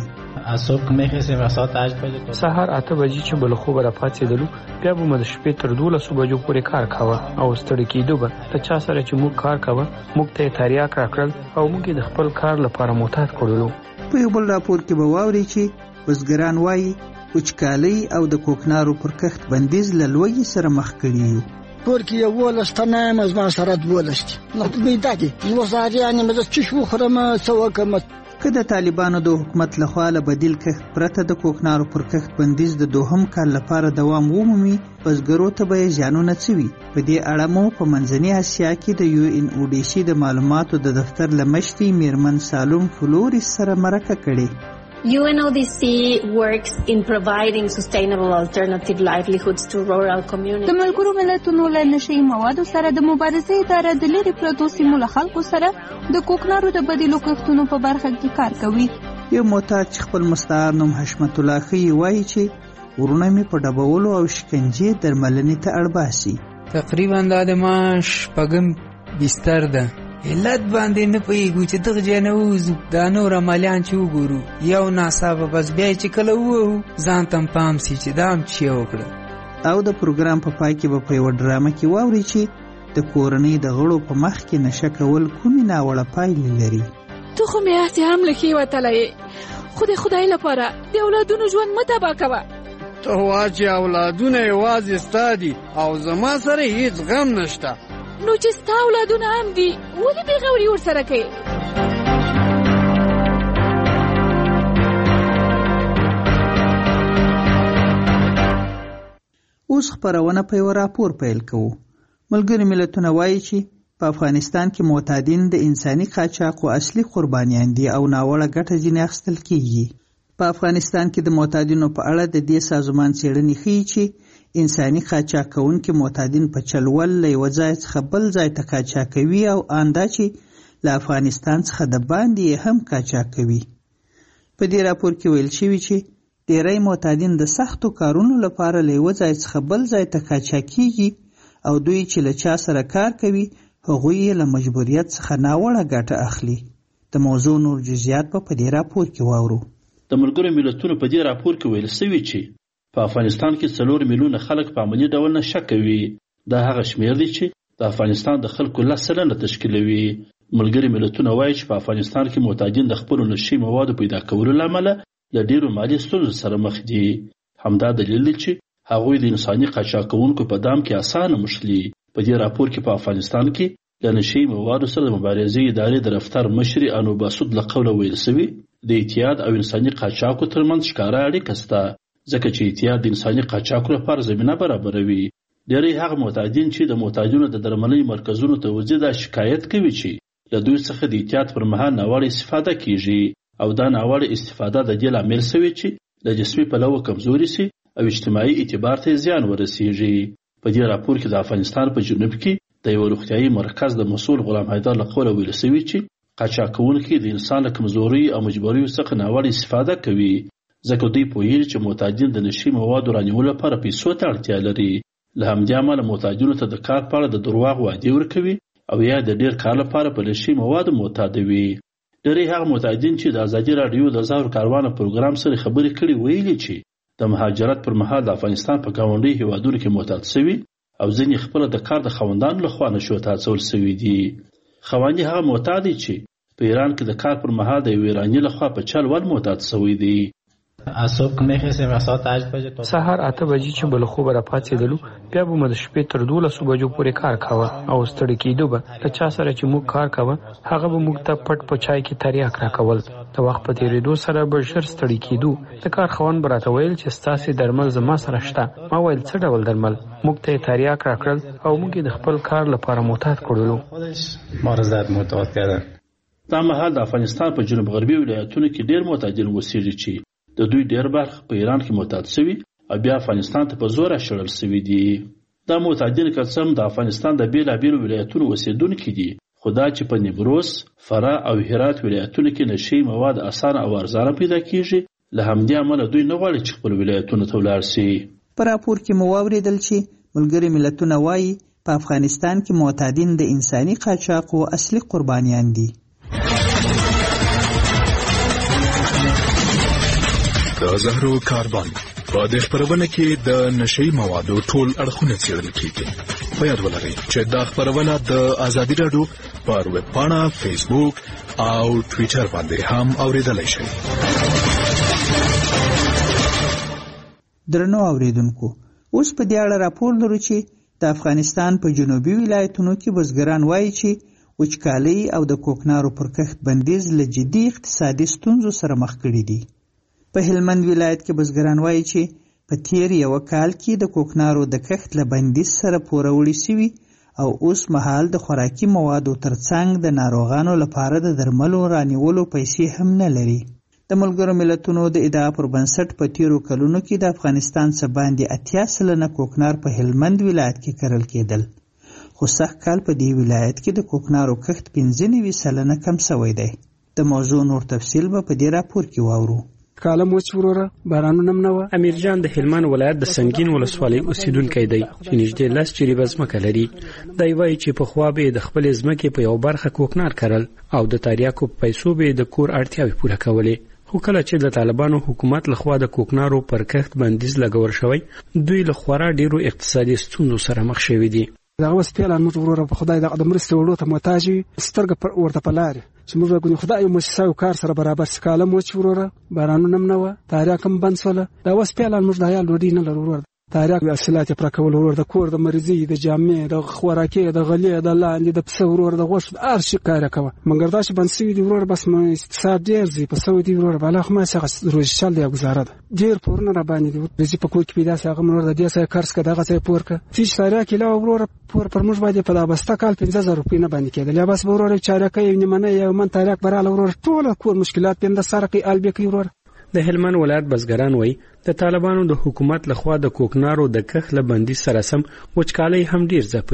سهار اته بجې چې بل خوب را پاتېدلو بیا به مو د شپې تر دولسو بجو پورې کار کاوه او ستړي کېدو به د چا سره چې موږ کار کاوه موږ ته یې تریاک راکړل او موږ یې د خپل کار لپاره معتاد کړلو. په یو بل راپور کې به واورئ چې بزګران وایي وچکالۍ او د کوکنارو پر کښت بندیز له لوږې سره مخ کړي یو. کور کې یولس تنه یم، زما سره دولس دي. نو دا دي یوه زاریانې مې زه څه وخورم څه وکړم. که د طالبانو د حکومت لخوا له بدیل کښت پرته د کوکنارو پر کښت بندیز د دوهم کال لپاره دوام ومومي، بزګرو ته به یې زیانونه څه وي؟ په دې اړه مو په منځنۍ اسیا کې د یو ان او ډي سي د معلوماتو د دفتر له مشرې میرمن سالوم فلورس سره مرکه کړې. U N O D C works in providing sustainable alternative livelihoods to rural communities. د ملګرو ملتونو له نشي موادو سره د مبارزې اداره د لرې پرتو سیمو له خلکو سره د کوکنارو د بدیلو کښتونو په برخه کې کار کوي. یو معتاد چې خپل مستعار نوم حشمت الله خي وایي چې ورونه مې په ډبولو او شکنجې درملنې ته اړ باسي. تقریبا دا د ماش پګم بستر ده. علت باندې نه پوهېږو چې دغه ځای نه ووځو، دا نور عملیان چې وګورو یو ناڅاپه بس بیا چې کله ووهو ځان ته پام سي چې دا هم چې وکړه. او د پروګرام په پای کې به په یوه ډرامه کې واورئ چې د کورنۍ د غړو په مخ کې نشه کول کومې ناوړه پایلې لري. تو خو مې هسې هم له ښې وتلی، خو د خدای لپاره د اولادونو ژوند مه تباه کوه. ته وا چې اولادونه یوازې ستا دي او زما سره هیڅ غم نشته. نو چې ستا اولادونه هم دي ولې بېغوري ورسره کوې؟ اوس خپرونه په یوه راپور پیل کوو. ملګري ملتونه وایي چې په افغانستان کې معتادین د انساني قاچاقو اصلي قربانیان دي او ناوړه ګټه ځینې اخیستل کېږي. په افغانستان کې د معتادینو په اړه د دې سازمان څېړنې ښیي چې انساني قاچاق کوونکي معتادین په چلول له یوه ځای څخه بل ځای ته قاچاق کوي او آن دا چې له افغانستان څخه د باندې هم قاچاق کوي. په دې راپور کې ویل شوي چې ډیری معتادین د سختو کارونو لپاره له یوه ځای څخه بل ځای ته قاچاق کیږي او دوی چې له چا سره کار کوي هغوی یې له مجبوریت څخه ناوړه ګټه اخلي. د موضوع نور جزئیات به په دې راپور کې واورو. د ملګرو ملتونو په دې راپور کې ویل شوي چې په افغانستان کې څلور میلیونه خلک په عملي ډول نشه کوي. دا هغه شمیر دی چې د افغانستان د خلکو لس سلنه تشکیلوي. ملګري ملتونه وایي چې په افغانستان کې معتادین د خپلو نشي موادو پیدا کولو له امله له ډیرو مالي ستونزو سره مخ دي. همدا دلیل دی چې هغوی د انساني قاچاق کوونکو په دام کې اسانه مشلي. په دې راپور کې په افغانستان کې د نشي موادو سره د مبارزې ادارې د رفتار مشري انو باسود له قوله ویل شوي د اعتیاد او انساني قاچاقو ترمنځ ښکاره اړیکه شته، ځکه چې اعتیاد د انساني قاچاقو لپاره زمینه برابروي. ډېری هغه معتادین چې د معتادینو د درملنې مرکزونو ته ورځي دا شکایت کوي چې له دوی څخه د اعتیاد پر مهال ناوړه استفاده کیږي او دا ناوړه استفاده د دې لامل شوی چې د جسمي پلوه کمزوري سي او اجتماعي اعتبار ته زیان ورسیږي. په دې راپور کې د افغانستان په جنوب کې د یو روغتیايي مرکز د مسؤل غلام حیدر له قوله ویل شوي چې قاچاق کوونکي د انسان له کمزوري او مجبوریو څخه ناوړه استفاده کوي، ځکه دوی پوهیږي چې معتادین د نشي موادو رانیولو لپاره پیسو ته اړتیا لري. له همدې امله معتادینو ته د کار په اړه د درواغ وعدې ورکوي او یا د ډیر کار لپاره په نشي موادو معتادوي. ډېری هغه معتادین چې د ازادي راډیو د زهرو کاروان پروګرام سره خبرې کړي ویلي چې د مهاجرت پر مهال د افغانستان په ګاونډي هیوادونو کې معتاد شوي او ځینې خپله د کار د خاوندانو لخوا نشو ته هڅول شوي دي. خاوندي هغه معتاد دی چې په ایران کې د کار پر مهال د یو ایراني لخوا په چل ول معتاد شوی دی. سهار اته بجې چې بل خوب را پاتېدلو بیا به مو د شپې تر دولسو بجو پورې کار کاوه او ستړي کېدو به له چا سره چې موږ کار کاوه هغه به موږ ته پټ په چای کې تریاک راکول. د وخت په تېرېدو سره به ژر ستړي کېدو. د کار خاوند به راته ویل چې ستاسې درمل زما سره شته. ما ویل څه ډول درمل؟ موږ ته یې تریاک راکړل او موږ یې د خپل کار لپاره معتاد کړلو. دا مهال د افغانستان په جنوب غربي ولایتونو کې ډېر معتادین اوسېږي چې د دوی ډېر برخه په ایران کې معتاد شوي او بیا افغانستان ته په زور راشړل شوي دي. دا معتادین که څه هم د افغانستان د بېلابېلو ولایتونو اوسېدونکي دي، خو دا چې په نیمروز، فراه او هرات ولایتونو کې نشي مواد اسانه او ارزانه پیدا کیږي، له همدې امله دوی نه غواړي چې خپل ولایتونو ته ولاړ شي. په راپور کې مو واورېدل چې ملګري ملتونه وایي په افغانستان کې معتادین د انساني قاچاقو اصلي قربانیان دي. د زهرو کاروان په دې خبرونه کې د نشي موادو ټول اړخونه څېړل کیږي. په یاد ولرئ چې دا خبرونه د ازادي راډیو پر ویب پاڼه، فیسبوک او ټویټر باندې هم اوریدلای شئ. درنو اوریدونکو، اوس په دې اړه راپور لرو چې د افغانستان په جنوبي ولایتونو کې بزګران وایي چې وچکالۍ او د کوکنارو پر کښت بندیز له جدي اقتصادي ستونزو سره مخ کړي دي. په هلمند ولایت کې بزګران وایي چې په تیر یو کال کې د کوکنارو د کښت له بندیز سره پوروړي شوي او اوس مهال د خوراکي موادو ترڅنګ د ناروغانو لپاره د درملو رانیولو پیسې هم نه لري. د ملګرو ملتونو د ادعا پر بنسټ په تیرو کلونو کې د افغانستان څخه باندې اتیا سلنه کوکنار په هلمند ولایت کې کرل کېدل، خو سږ کال په دې ولایت کې د کوکنارو کښت پنځه نوي سلنه کم شوی دی. د موضوع نور تفصیل به په دې راپور کې واورو. کالم وچ وروره بارانونه نه و. امیر جان د هلمند ولایت د سنگین ولسوالۍ اوسیدونکی دی چې نږدې لس جریبه ځمکه لري. دی وایي چې پخوا به د خپلې ځمکې په یو برخه کوکنار کرل او د تریاکو په پیسو به د کور اړتیاوې پوره کولې، خو کله چې د طالبانو حکومت لخوا د کوکنارو پر کښت بندیز لګول شوی، دوی له خورا ډیرو اقتصادي ستونزو سره مخ شوي دي. دا اوس پیاله موږ وروره په خدای د مرستې وړو ته محتاج وي، سترګه ورته په لارې چې موږ وګورو خدای مو ساو کار سره برابر سکاله مو چې وروره بارانونه نه و، تاریخ هم بند سول. دا اوس پیاله موږ د حیال وړي نه لرو وروره. تاریخ اصلات پر کول وروره د کور د مریضي د جامع د خوراکي د غلې د لاندې د پسه وروره د غوښ هر شي کار کوي. مګر دا چې بند سوي دی وروره بس مې اقتصاد ډیر زی په سوي دی وروره بالا خو ما څنګه روز چل دی گزاره ده ډیر پورنه را باندې دی ورځي په کور کې پیدا څنګه وروره د دې څخه کارس کده غته پورکه تیج تاریخ لا وروره پور پر موږ باندې په لابسته کال پنځه زره روپۍ نه باندې کېدل. یا بس وروره چاره کوي نیمه یو من تاریخ براله وروره ټول کور مشکلات پیند سره کې البه کوي وروره. د هلمند ولایت بزګران وایي د طالبانو د حکومت لخوا د کوکنارو د کښت له بندیز سره سم وچکالۍ هم ډیر ځپلي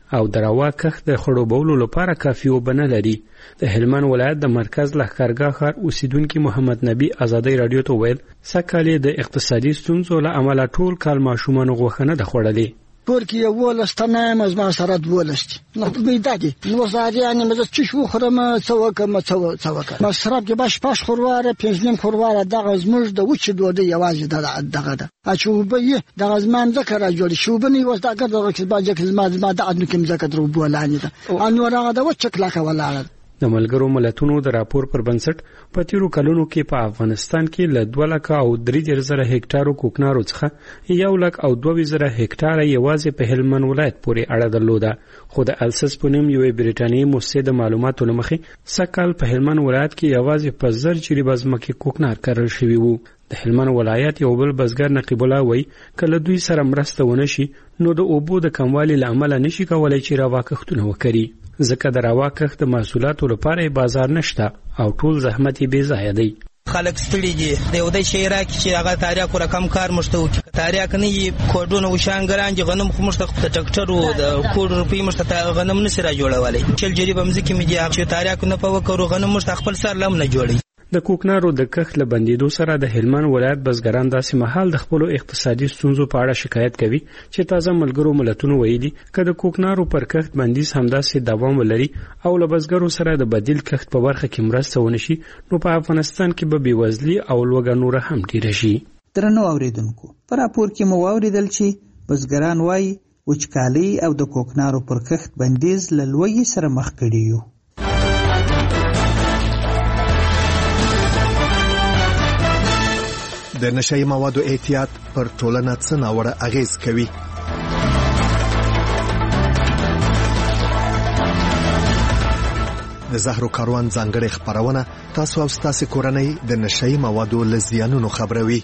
او د روا کښت د خړوبولو لپاره کافي اوبه نه لري. د هلمند ولایت د مرکز لښکرګاه ښار اوسیدونکي محمد نبی ازادۍ رادیو ته ویل سږ د اقتصادي ستونزو له امله ټول کال ماشومان غوښه نه ده خوړلې. پور کې یولس تنه یم از ما سره دولس دي نو پیدا دي نو زاریانې مزه چې شو خرم څه وکم څه څه وکم مصرف کې باش پاش خورواره پنځه نیم خورواره دغه زموږ د وچ دوده یوازې دغه ده اچو به دغه زمان ذکر جوړ شو بني وس دغه دغه چې باجه کې زما زما د ادم کې ذکر درو بولانی ده انو راغه د وچ کلاکه ولاله. د ملګرو ملتونو د راپور پر بنسټ په تیرو کلونو کې په افغانستان کې له دوه لکه او درې دېرش زره هکټارو کوکنارو څخه یو لک او دوه زره هکټاره یوازې په هلمند ولایت پورې اړه درلوده. خو د السس په نوم یوې برېټانیې مؤسسې د معلوماتو له مخې سږ کال په هلمند ولایت کې یوازې په زر جریبه ځمکې کوکنار کرل شوي وو. د هلمند ولایت یو بل بزګر نقیب الله وایي که له دوی سره مرسته ونه شي نو د اوبو د کموالي له امله نشي کولی چې راواکښتونه وکړي، ځکه د راواکښت د محصولاتو لپاره بازار نشته او ټول زحمت یې بې ځایه دی. خلک ستړي دي د یو د شی راکې چې هغه تاریخ رقم کار مشته وکړي تاریخ نه یي کوډونه وشانګران چې غنم خو مشته د ټکټرو د کوډ روپی مشته غنم نشي را جوړولای چې جری بمځ کې مې چې تاریخ نه په وکړو غنم مشته خپل سر لم نه جوړي. د کوکنارو د کښت له بندیدو سره د هلمند ولایت بزګران داسې مهال د خپل اقتصادي ستونزو په اړه شکایت کوي چې تازه ملګرو ملتونو ویلي که د کوکنارو پر کښت بندیز همداسې دوام ولري او له بزګرو سره د بدیل کښت په برخه کې مرسته ونشي نو په افغانستان کې به بېوزلي او لوږه نوره هم ډیره شي. درنو اوریدونکو په راپور کې مو واوریدل چې بزګران وایي وچکالي او د کوکنارو پر کښت بندیز له لوږې سره مخ کړي یو. د نشئی موادو احتیاط پر ټولنه څه ناوړه اغیز کوي؟ د زهرو کاروان ځانګړې خبرونه تاسو او ستاسو کورنۍ د نشئی موادو له زیانونو خبروي.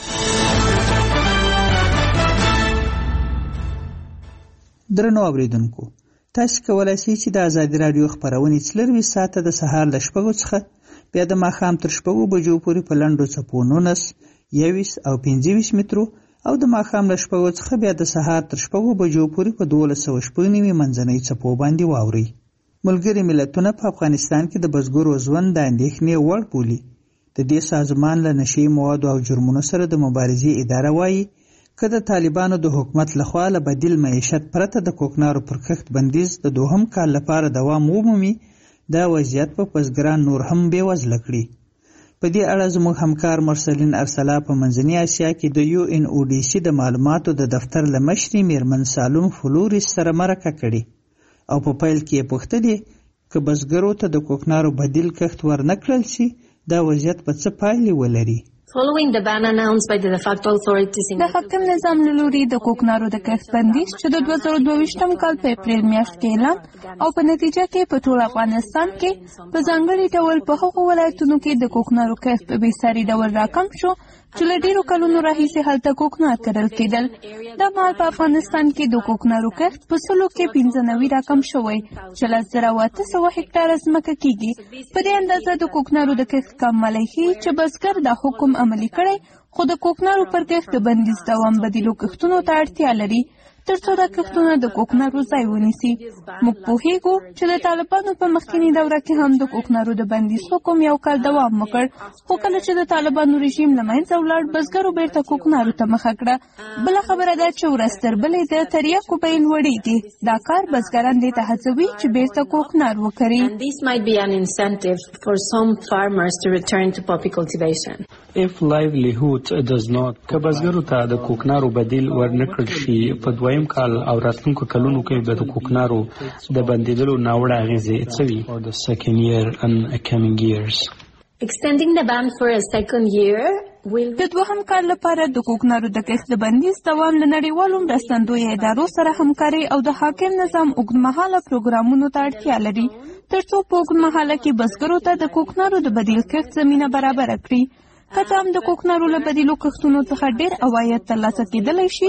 درنو اوریدونکو تاسو کولای شئ چې د ازادي رادیو خبرونه څلروي ساعته د سهار ل شپږو څخه بیا د ماښام تر شپږو بجو پورې په لنډو څپو نونس یویس او پنځه مترو او د ماښام له شپږو څخه بیا د سهار تر شپږو بجو پورې په دولس سوه شپږ نوي منځنۍ څپو باندې واورئ. ملګري ملتونه په افغانستان کې د بزګرو ژوند د اندېښنې وړ بولي. د دې سازمان له نشي موادو او جرمونو سره د مبارزې اداره وایي که د طالبانو د حکومت لخوا له بدیل معیشت پرته د کوکنارو پر کښت بندیز د دوهم کال لپاره دوام ومومي دا وضعیت په بزګران نور هم بېوزله کړي. په دې اړه زموږ همکار مرسلین ارسلا په منځنۍ اسیا کې د یو ان او ډي سي د معلوماتو د دفتر له مشرې میرمن سالون فلوریس سره مرکه کړې او په پیل کې یې پوښتلې که بزګرو ته د کوکنارو بدیل کښت ورنه کړل شي دا وضعیت به څه پایلې ولري. Following the ban announced by the de facto authorities in د حاکم نظام له لوري د کوکنارو د کښت بندیز چې د دوه زره دوه ویشتم کال په اپریل میاشت کې اعلان او په نتیجه کې په ټول افغانستان کې په ځانګړي ډول په هغو ولایتونو کې د کوکنارو کښت په بېساري ډول راکم شو چې له ډېرو کلونو راهیسې هلته کوکنار کرل کېدل. دا مهال په افغانستان کې د کوکنارو کښت په سلو کې پنځه نوي راکم شوی چې لس زره او اته سوه هکټاره ځمکه کېږي. په دې اندازه د کوکنارو د کښت کموالی ښیي چې بزګر دا حکم عملي کړی خو د کوکنارو پر کښت د بندیز دوام بدیلو کښتونو ته اړتیا لري تر څو دا کښتونه د کوکنارو ځای ونیسي. موږ پوهیږو چې د طالبانو په مخکینی دوره کې هم د کوکنارو د بندیز حکم یو کال دوام وکړ خو کله چې د طالبانو رژیم له منځه ولاړ بزګرو بیرته کوکنارو ته مخه کړه. بله خبره ده چې ورځ تر بلې د تریاکو بیې لوړېږي. دا کار بزګران دې ته هڅوي چې بیرته کوکنار وکړي. This might be an incentive for some farmers to return to poppy cultivation. If livelihood does not که بزګرو ته د کوکنارو بدیل ورنکړل شي په دویم کال او راتلونکو کلونو کې به د کوکنارو د بندیدلو ناوړه اغیزې څه وي for the second year and coming years. Extending the ban for a second year will د دوهم کال لپاره د کوکنارو د کښت د بندیز دوام له نړیوالو مرستندویه ادارو سره همکاري او د حاکم نظام اوږدمهاله پروګرامونو ته اړتیا لري تر څو په اوږدمهاله کې بزګرو ته د کوکنارو د بدیل کښت زمینه برابره کړي. که څه هم د کوکنارو له بدیلو کښتونو څخه ډېر عواید ترلاسه کېدلی شي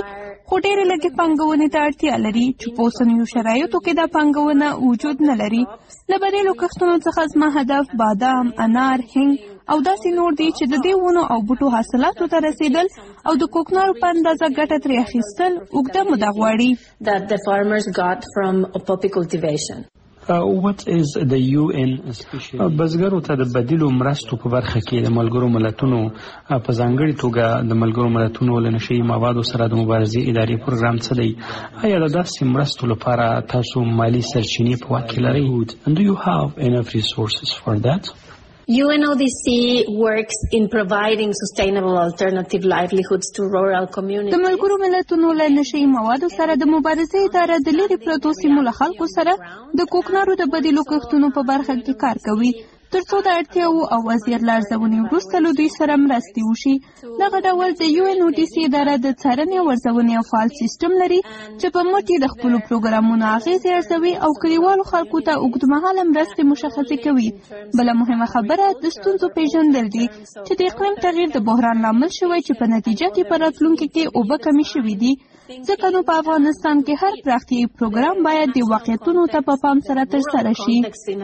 خو ډېرې لږې پانګونې ته اړتیا لري چې په اوسنیو شرایطو کې دا پانګونه وجود نه لري. له بدیلو کښتونو څخه زما هدف بادام، انار، هنګ او داسې نور دي چې د دې ونو او بوټو حاصلاتو ته رسیدل او د کوکنارو په اندازه ګټه ترې اخیستل اوږده موده غواړي. what is the U N بزګرو ته د بدیلو مرستو په برخه کې د ملګرو ملتونو په ځانګړي توګه د ملګرو ملتونو له نشي موادو سره د مبارزې اداري پروګرام څه دی؟ آیا د داسې مرستو لپاره تاسو مالی سرچینې په واک کې لرئ؟ And do you have enough resources for that? U N O D C works in providing sustainable alternative livelihoods to rural communities. د ملګرو ملتونو له نشي موادو سره د مبارزې اداره د لرې پرتو سیمو له خلکو سره د کوکنارو د بدیلو کښتونو په برخه کې کار کوي ترڅو د اړتیاو او وضعیت له ارزونې وروسته له دوی سره مرستې وشي. دغه ډول د یو ان او ډي سي اداره د څارنې او ارزونې او فعال سیستم لري چې په مټ د خپلو پروګرامونو اغېزې ارزوي او کلیوالو خلکو ته اوږدمهاله مرستې مشخصې کوي. بله مهمه خبره د ستونزو پیژندل دي چې د اقلیم تغییر د بحران لامل شوی چې په نتیجه کې په راتلونکي کې اوبه کمې شوي دي. ځکه نو په افغانستان کې هر پراختیایي پروګرام باید د واقعیتونو ته په پام سره ترسره شي.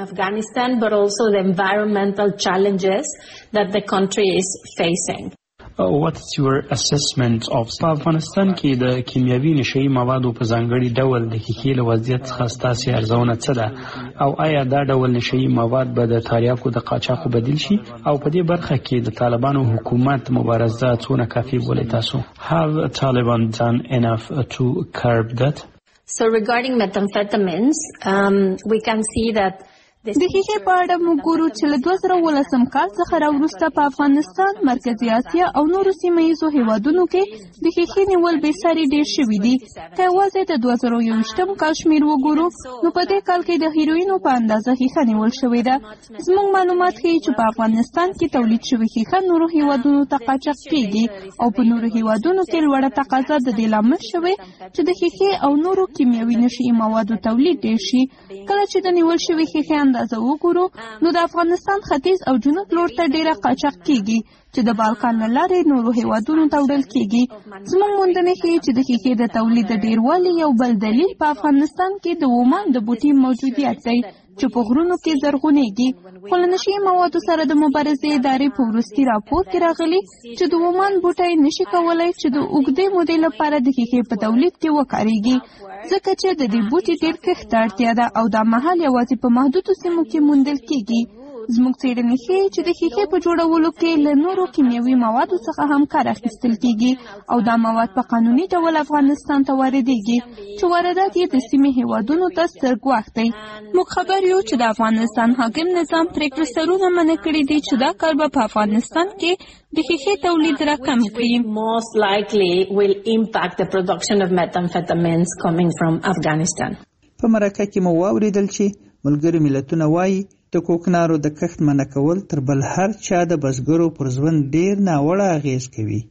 environmental challenges that the country is facing. Uh, what's your assessment of افغانستان کې د کیمیاوي نشي موادو په ځانګړي ډول د کیکې له وضعیت څخه ستاسې ارزونه څه ده او آیا دا ډول نشي مواد به د تریاکو د قاچاقو بدیل شي او په دې برخه کې د طالبانو حکومت مبارزه څونه کافي بولئ تاسو؟ Have Taliban done enough to curb that? So regarding methamphetamines, um, we can see that د ښیښې په اړه موږ ګورو چې له دوه زره اوولسم کال څخه راوروسته په افغانستان، مرکزي اسیا او نورو سیمه ییزو هیوادونو کې د ښیښې نیول بې ساري ډېر شوي دي. که یوازې د دوه زره یوویشتم کال شمېر وګورو نو په دې کال کې د هیروینو په اندازه ښیښه نیول شوې ده. زموږ معلومات ښیي چې په افغانستان کې تولید شوې ښیښه نورو هیوادونو ته قاچاق کېږي او په نورو هیوادونو کې لوړه تقاضا د دې لامل شوې چې د ښیښې او نورو کیمیاوي نشي موادو تولید ډېر شي. کله چې د نیول شوې ښیښې اندازه وګورو نو د افغانستان ختیځ او جنوب لور ته ډیره قاچاق کیږي چې د بالکان له لارې نورو هیوادونو ته وړل کیږي. زموږ موندنې ښیي چې د ښیښې د تولید د ډیروالي یو بل دلیل په افغانستان کې د ومان د بوټي موجودیت دی چې په غرونو کې زرغونېږي. خو له نشي موادو سره د مبارزې ادارې په وروستي راپور کې راغلي چې د ومان بوټی نشي کولی چې د اوږدې مودې لپاره د ښیښې په تولید کې وکارېږي ځکه چې د دې بوټي ډېر کښت ته اړتیا ده او دا مهال یوازې په محدودو سیمو کې موندل کیږي. زموږ څېړنې ښیي چې د ښیښې په جوړولو کې له نورو کیمیاوي موادو څخه هم کار اخیستل کیږي او دا مواد په قانوني ډول افغانستان ته واردېږي چې واردات یې د سیمې هیوادونو ته ستر ګواښ دی. موږ خبر یو چې د افغانستان حاکم نظام پرېکړه سرونه منع کړي دي چې دا کار به په افغانستان کې د ښیښې تولید راکم کړي. Most likely will impact the production of methamphetamines coming from Afghanistan. په مرکه کې مو واوریدل چې ملګري ملتونه وایي د کوکنارو د کښت منع کول تر بل هر چا د بزګرو پر ژوند ډیر ناوړه اغیز کوي.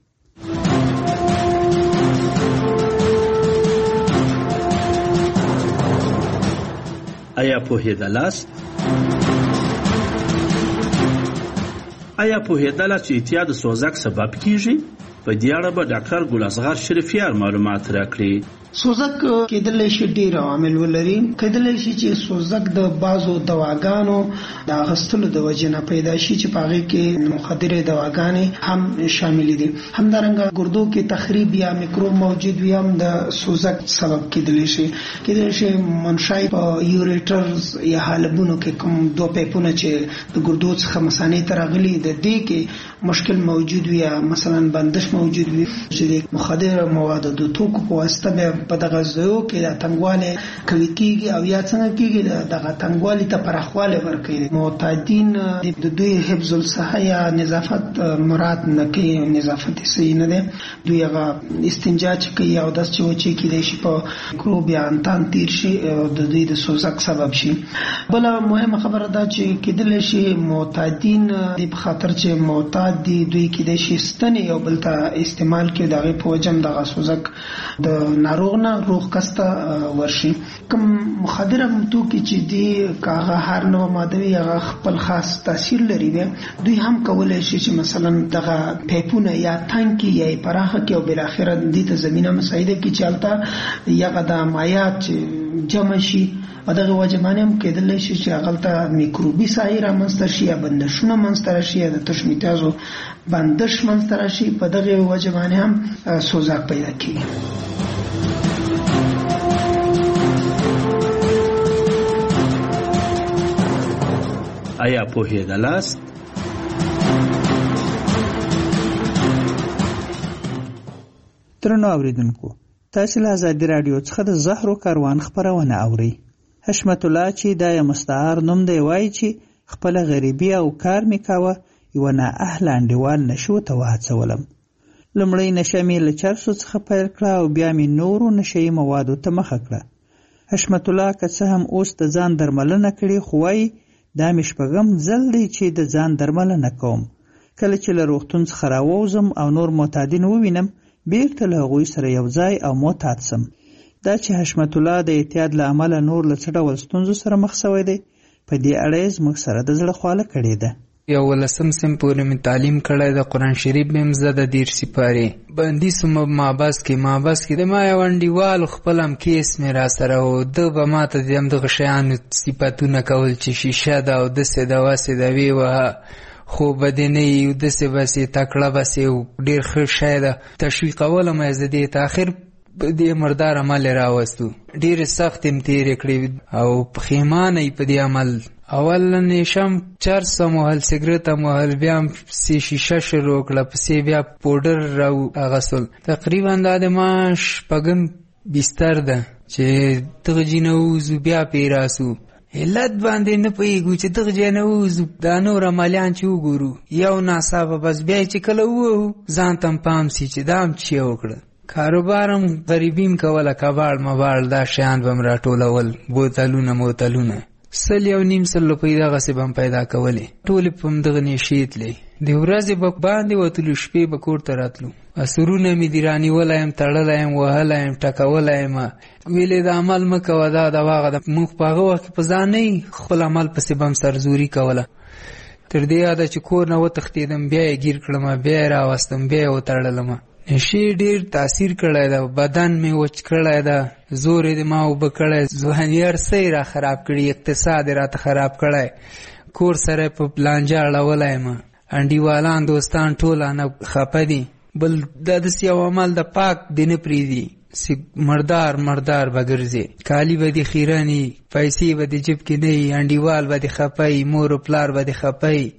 آیا پوهېدلاست؟ آیا پوهېدلاست چې اتیا د سوزک سبب کیږي؟ په دې اړه به ډاکټر ګل اصغر شریفیار معلومات راکړي. سوزک کېدلی شي ډېر عوامل ولري. کېدلی شي چې سوزک د بعضو دواګانو د اخیستلو د وجې نه پیدا شي چې په هغې کې مخدرې دواګانې هم شاملې دي. همدارنګه ګردو کې تخریب یا میکروب موجود وي هم د سوزک سبب کېدلی شي. کېدلی شي منشای په یوریټرز یا حالبونو کې کوم دوه پیپونه چې د ګردو څخه مثانې ته راغلي د دې کې مشکل موجود وي یا مثلا بندش موجود وي چې د مخدره موادو د توکو په واسطه په دغه ځایو کې د تنګوالي کوي کېږي او یا څنګه کېږي دغه تنګوالي ته پراخوالی ورکوي. معتادین د دوی حفظ الصحه یا نظافت مراد نه کوي، نظافت صحیح نه دی. دوی هغه استنجا چې کوي او داس چې وچې کېدی شي په میکروب یا انتان تیر شي د دوی د سوزک سبب شي. بله مهمه خبره دا چې کېدلی شي معتادین د په خاطر چې معتاد مواد دي دوی کې د شستنې یو بل ته استعمال کې دغه په وجم د غسوزک د ناروغ نه روغ کسته ورشي. کوم مخدره توکي چې دی کاغه هر نو ماده هغه خپل خاص تاثیر لري دوی هم کولای شي چې مثلا دغه پیپونه یا ټانکی یا پراخه کې او بل اخر د دې زمينه مساعده کې چلتا یا غدا مایات جمع شي او دغه وجبانه هم کېدل شي چې هغه میکروبي سایر منستر شي یا بندشونه منستر شي یا د تشمیتازو بندش منستر شي په دغه وجبانه هم سوزاک پیدا کیږي. آیا پوهیدلاست؟ درنو اوریدونکو، تاسو له آزادي رادیو څخه د زهرو کاروان خبرونه اورئ. حشمت الله چې د مستعار نوم دی وایي چې خپل غریبي او کار میکاوه یو نه اهل انډیوال نشو ته وهڅولم. لمړی نشه مې له چرسو څخه پیل کړه او بیا مې نورو نشهیي موادو ته مخه کړه. حشمت الله که څه هم اوس د ځان درملنه کړي خو وایي دا مې شپږم ځل دی چې د ځان درملنه کوم. کله چې له روغتون څخه راووځم او نور معتادین ووینم بیرته له هغوی سره یو ځای او معتاد سم. دا چې حشمت الله د اعتیاد له امله نور له څه ډول ستونزو سره مخ شوی دی په دې اړه یې زموږ سره د زړه خواله کړې ده. یولسم صنف پورې مې تعلیم کړی د قرآن شریف مې هم زه د دېرشې پارې بندي سوم مابس کې مابس کې د ما یو انډیوال خپل هم کیس مې را سره و ده به ما ته د همدغه شیانو صفتونه کول چې شیشه ده او داسې ده واسې ده ویې وهه خو به دې نه یي داسې بسې تکړه بسې ډېر ښه شی ده تشویقولم یې زه دې ته اخر دې مردار عمل یې راوستو ډېرې سختې م تېرې کړې او پښیمانه یې په دې عمل. اول نیشم چرس هم وهل سګرټ هم وهل بیا هم پسې شیشه شروع کړه پسې بیا پوډر را اغوستل. تقریبا دا د ما شپږم بستر ده چې دغه ځای نه ووځو بیا پرې راسو علت باندې نه پوهېږو چې دغه ځای نه ووځو دا نور عملیان چې وګورو یو ناڅاپه بس بیا چې کله ووهو ځان ته هم پام سي چې دا هم چې وکړه. کاروبار هم غریبي م کوله کباړ مباړ دا شیان به م راټولول بوتلونه موتلونه سل یو نیم سل روپۍ دغسې به م پیدا کولې ټولې په همدغه نیشې تلې. د ورځې به باندې وتلو شپې به کور ته راتلو اسرونه مې دې رانیولی یم تړلی یم وهلی یم ټکولی یم ویلې د عمل مه کوه دا د واغه ده موږ په هغه وخت کې په ځان نه خپل عمل پسې به م سرزوري کوله. تر دې یاده چې کور نه وتښتېدم بیا یې ګیر کړم بیا یې راوستم بیا یې وتړلم. نشې ډېر تاثیر کړی ده بدن مې وچ کړی ده زور یې د ما اوبه کړی ځواني هر څه یې را خراب کړي اقتصاد یې راته خراب کړی کور سره یې په لانجه اړولی یم انډیوالان دوستان ټوله خفه دي. بل دا داسې یو عمل د پاک دې نه پرېږدي مردار مردار به ګرځې کالي به دې خیرني پیسې به دې جیب کې نه وي انډیوال به دې خفه وي مور و پلار به دې خفه وي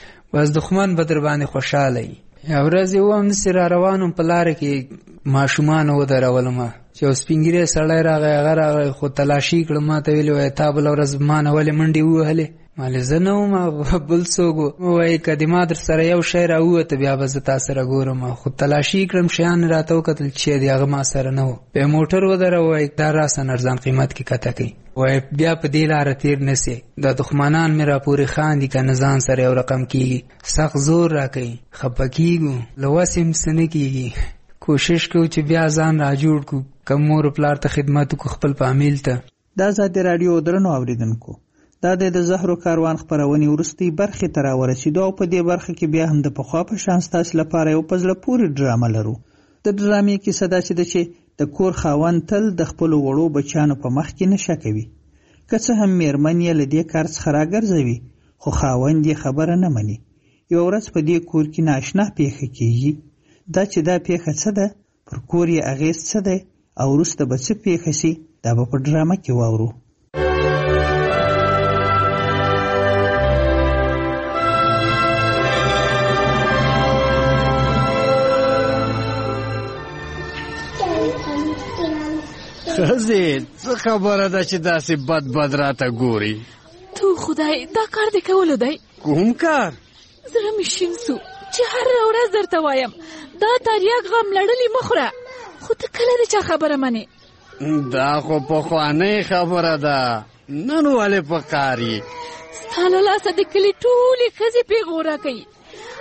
بس دښمن به در باندې خوشحاله وي. یو ورځ یې وم داسې را روان په لاره کې ماشومان ودرولم چې یو سپین ږیری سړی راغی هغه راغی خو تلاشي کړم ما ته ویلې وایي تا بله ورځ ما نه ولې منډې ووهلې مالې زه نه وم بل څوک و وایي که د ما در سره یو شی راووته بیا به زه تا سره ګورم خو تلاشي کړم شیان راته وکتل چې دی هغه ما سره نه و بیا موټر ودره وایي دا راسن ارزان قیمت کې کته کوي وایي بیا په دې لاره تېر نه سې دا دښمنان مې راپورې خاندي که نه ځان سره یو رقم کېږي سخت زور را کوي خفه کېږو له وسې م څه نه کېږي کوشش کوو چې بیا ځان را جوړ کړو که مور و پلار ته خدمت وکړو خپل فامیل ته. دا ازادي راډیو درنو اوریدونکو دا د زهرو کاروان خپرونې وروستۍ برخې ته راورسېدو او په دې برخه کې بیا هم د پخوا په شان ستاسو لپاره یو په زړه پورې ډرامه لرو. د ډرامې کیسه داسې ده چې د کور خاوند تل د خپلو وړو بچیانو په مخ کې نشه کوي که څه هم میرمن یې له دې کار څخه راګرځوي خو خاوند یې خبره نه مني. یوه ورځ په دې کور کې نااشنا پیښه کېږي. دا چې دا پیښه څه ده پر کور یې اغېز څه دی او وروسته به څه پیښه سي دا به په ډرامه کې واورو. ښځې څه خبره ده چې داسې بد بد راته ګوري؟ تو خدای دا کار دې کولو دی؟ کوم کار؟ زړه مې شین سو چې هره ورځ درته وایم دا تریاک غم لړلې مه خوره خو ته کله د چا خبره منې؟ دا خو پخوانۍ خبره ده نن ولې په کار یې؟ ستا له لاسه د کلي ټولې ښځې پیغوره کوي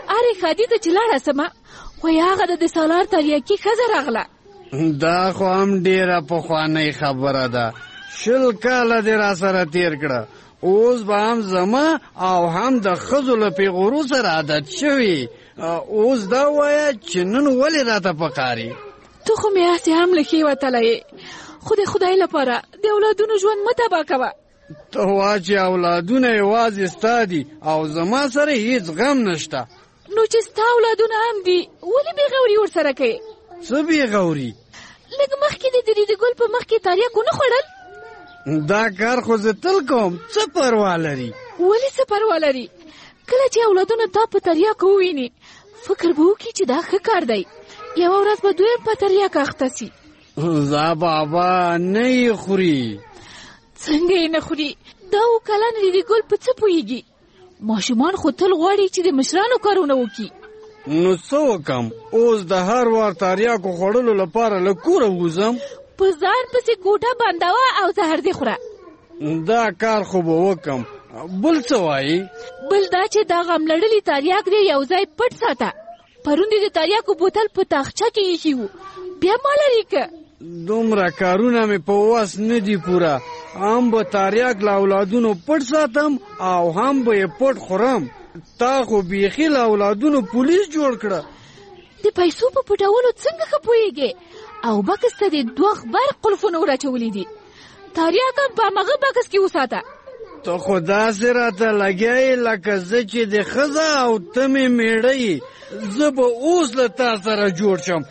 اره خادي ته چې لاړه سمه وایي هغه د سالار تریاکي ښځه راغله. دا خو هم ډېره پخوانۍ خبره ده. شل کاله دې را سره تېر کړه، اوس به هم زما او هم د ښځو له پیغورو سره عادت شوي. اوس دا وایه چې نن ولې راته پکاري؟ ته خو مې هسې هم له ښې وتلی یې، خو د خدای لپاره د اولادونو ژوند مه تباه کوه. ته وا چې اولادونه یوازې ستا دي او زما سره هیڅ غم نشته. نو چې ستا اولادونه هم دي ولې بېغوري ورسره کوې؟ څه بېغوري؟ لږ مخکې د ریډي ګل په مخ کې تریاک ونه خوړل؟ دا کار خو زه تل کوم، څه پروا لري؟ ولې څه پروا لري؟ کله چې اولادونه تا په تریاکو وویني فکر به وکړي چې دا ښه کار دی، یوه ورځ به دوی په تریاک اخته سي. زه بابا نه یې خوري. څنګه یې نه خوري؟ دا اووه کلن ریډي ګل په څه پوهېږي؟ ماشومان خو تل غواړي چې د مشرانو کارونه وکړي. نو څه وکم؟ اوس د هر وار تریاکو خوړلو لپاره له کوره ووځم؟ په ځان پسې کوټه بندوه او زهر دې خوره. دا کار خو به وکم. بل څه وایي؟ بل دا چې دا غم لړلي تریاک دې یو ځای پټ ساته. پرون دې د تریاکو بوتل په تاخچه کې ایښي وو، بیا ما لرې که. دومره کارونه مې په وس نه دي پوره. هم به تریاک له اولادونو پټ ساتم او هم به یې پټ خورم. تا خو بیخي له اولادونو پولیس جوړ کړه. د پیسو په پټولو څنګه ښه پوهېږې؟ او بکس ته دې دوه غبر قلفونه ور دي. تریاک هم په همغه بکس کې وساته. ته خو داسې راته لګیا یې لکه زه چې د ښځه او ته مې مېړه یې. زه به اوس له تا سره جوړ شم.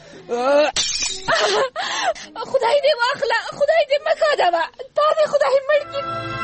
خدای دې واخله، خدای دې مه کاږه، تا دې خدای مړ کړي.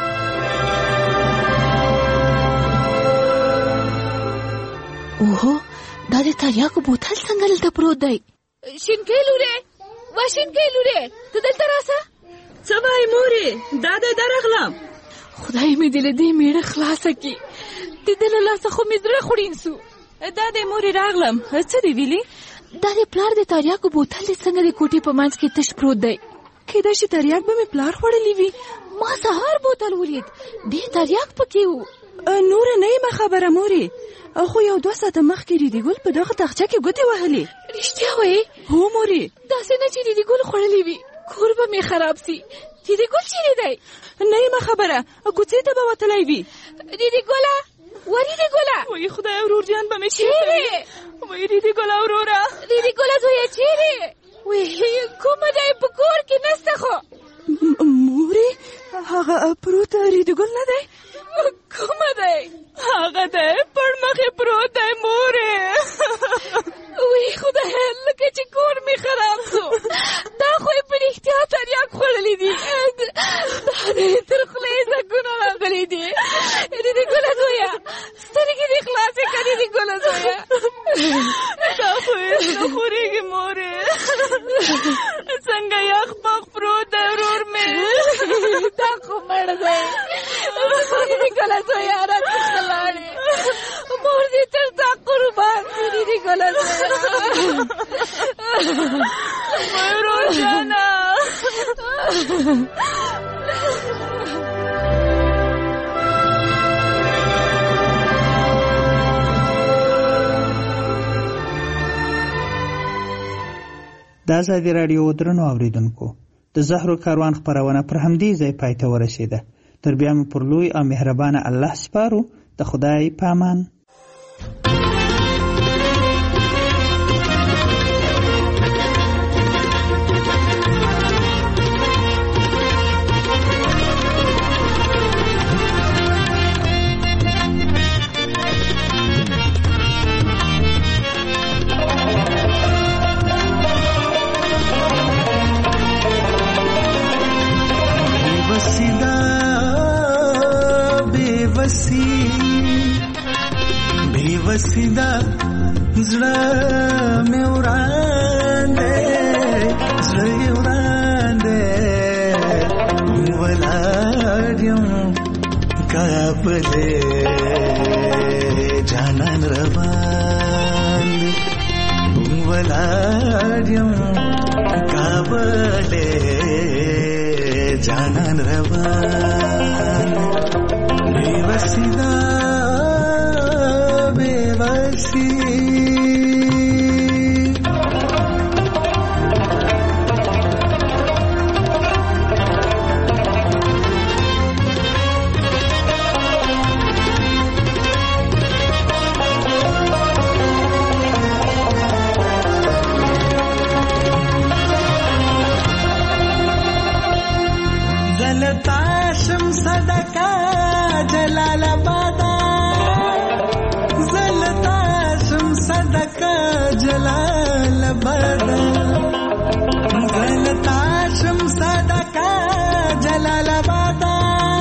اوهو، دا د تریاکو بوتل څنګه دلته پروت دی؟ شینکۍ لورې، وا شینکۍ لورې، ته دلته راسه. څه وایې مورې؟ دا دی درغلم. خدای مې دې له دې مېړه خلاصه کړي، د ده له لاسه خو مې زړه خوړین سو. دا دی مورې راغلم، څه دې ویلي؟ دا د پلار د تریاکو بوتل دې څنګه د کوټې په منځ کې تش پروت دی؟ کیدای شي تریاک به مې پلار خوړلی وي. ما سهار بوتل ولید، ډېر تریاک پکې و. نوره نه یم خبره مورې، خو یو دوه ساعته مخکې ریډي ګل په دغه تاخچه کې ګوتې وهلې. رښتیا وایې؟ هو مورې. داسې نه چې ریډي ګل خوړلی وي، کور به مې خراب سي. ریډي ګل چیرې دی؟ نه یم خبره، کوڅې ته به وتلی وي. ریډي ګله، و ریډي ګله، وایي خدای ورور جان به مې چیرې؟ وایي ریډي ګله وروره، ریډي ګله زویه چیرې؟ وایي کومه دی؟ په کور کې نسته خو. مورې هغه پروت ریډي ګل نه دی؟ کومه دی؟ هغه دی پړ مخې پروت دی مورې. وی خدای، لکه چې کور مې خراب سو. دا خو یې په رښتیا تریاک خوړلی دي. دا دی تر خولې زګونه راغلي دي. ریډي ګله زویه، سترګې دې خلاصې کړه ریډي ګله زویه. دا خو یې نه خورېږي مورې. څنګه یخ پخ پروت دی ورور مې. دا خو مړ دی. ریډي ګله زویه راڅخه لاړې. مور دې تر تا قربان شي ریډي ګله زویه. ورور جانه. د ازادي راډیو درنو اوریدونکو، د زهرو کاروان خپرونه پر همدې ځای پای ته ورسېده. تر بیا مو پر لوی او مهربانه الله سپارو. د خدای په امان. बेवसीदा زړه مې وړاندې زړه وړاندې ولاړ یم کابلې جانان روان ولاړ یم کابلې جانان روان बेवसीदा बेवसीदा راشي زلتاشم صدقه جلال آبادا زلتاشم صدقه جلال آبادا زلتاشم صدقه جلال آبادا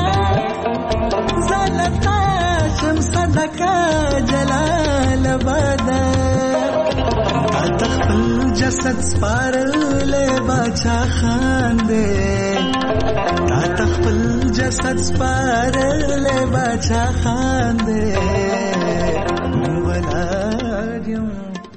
زلتاشم صدقه جلال آبادا تا تخپل جسد سپارلې باچا خان دې تا تخپل جسد سپارلې باچا خان دې ولاړ یم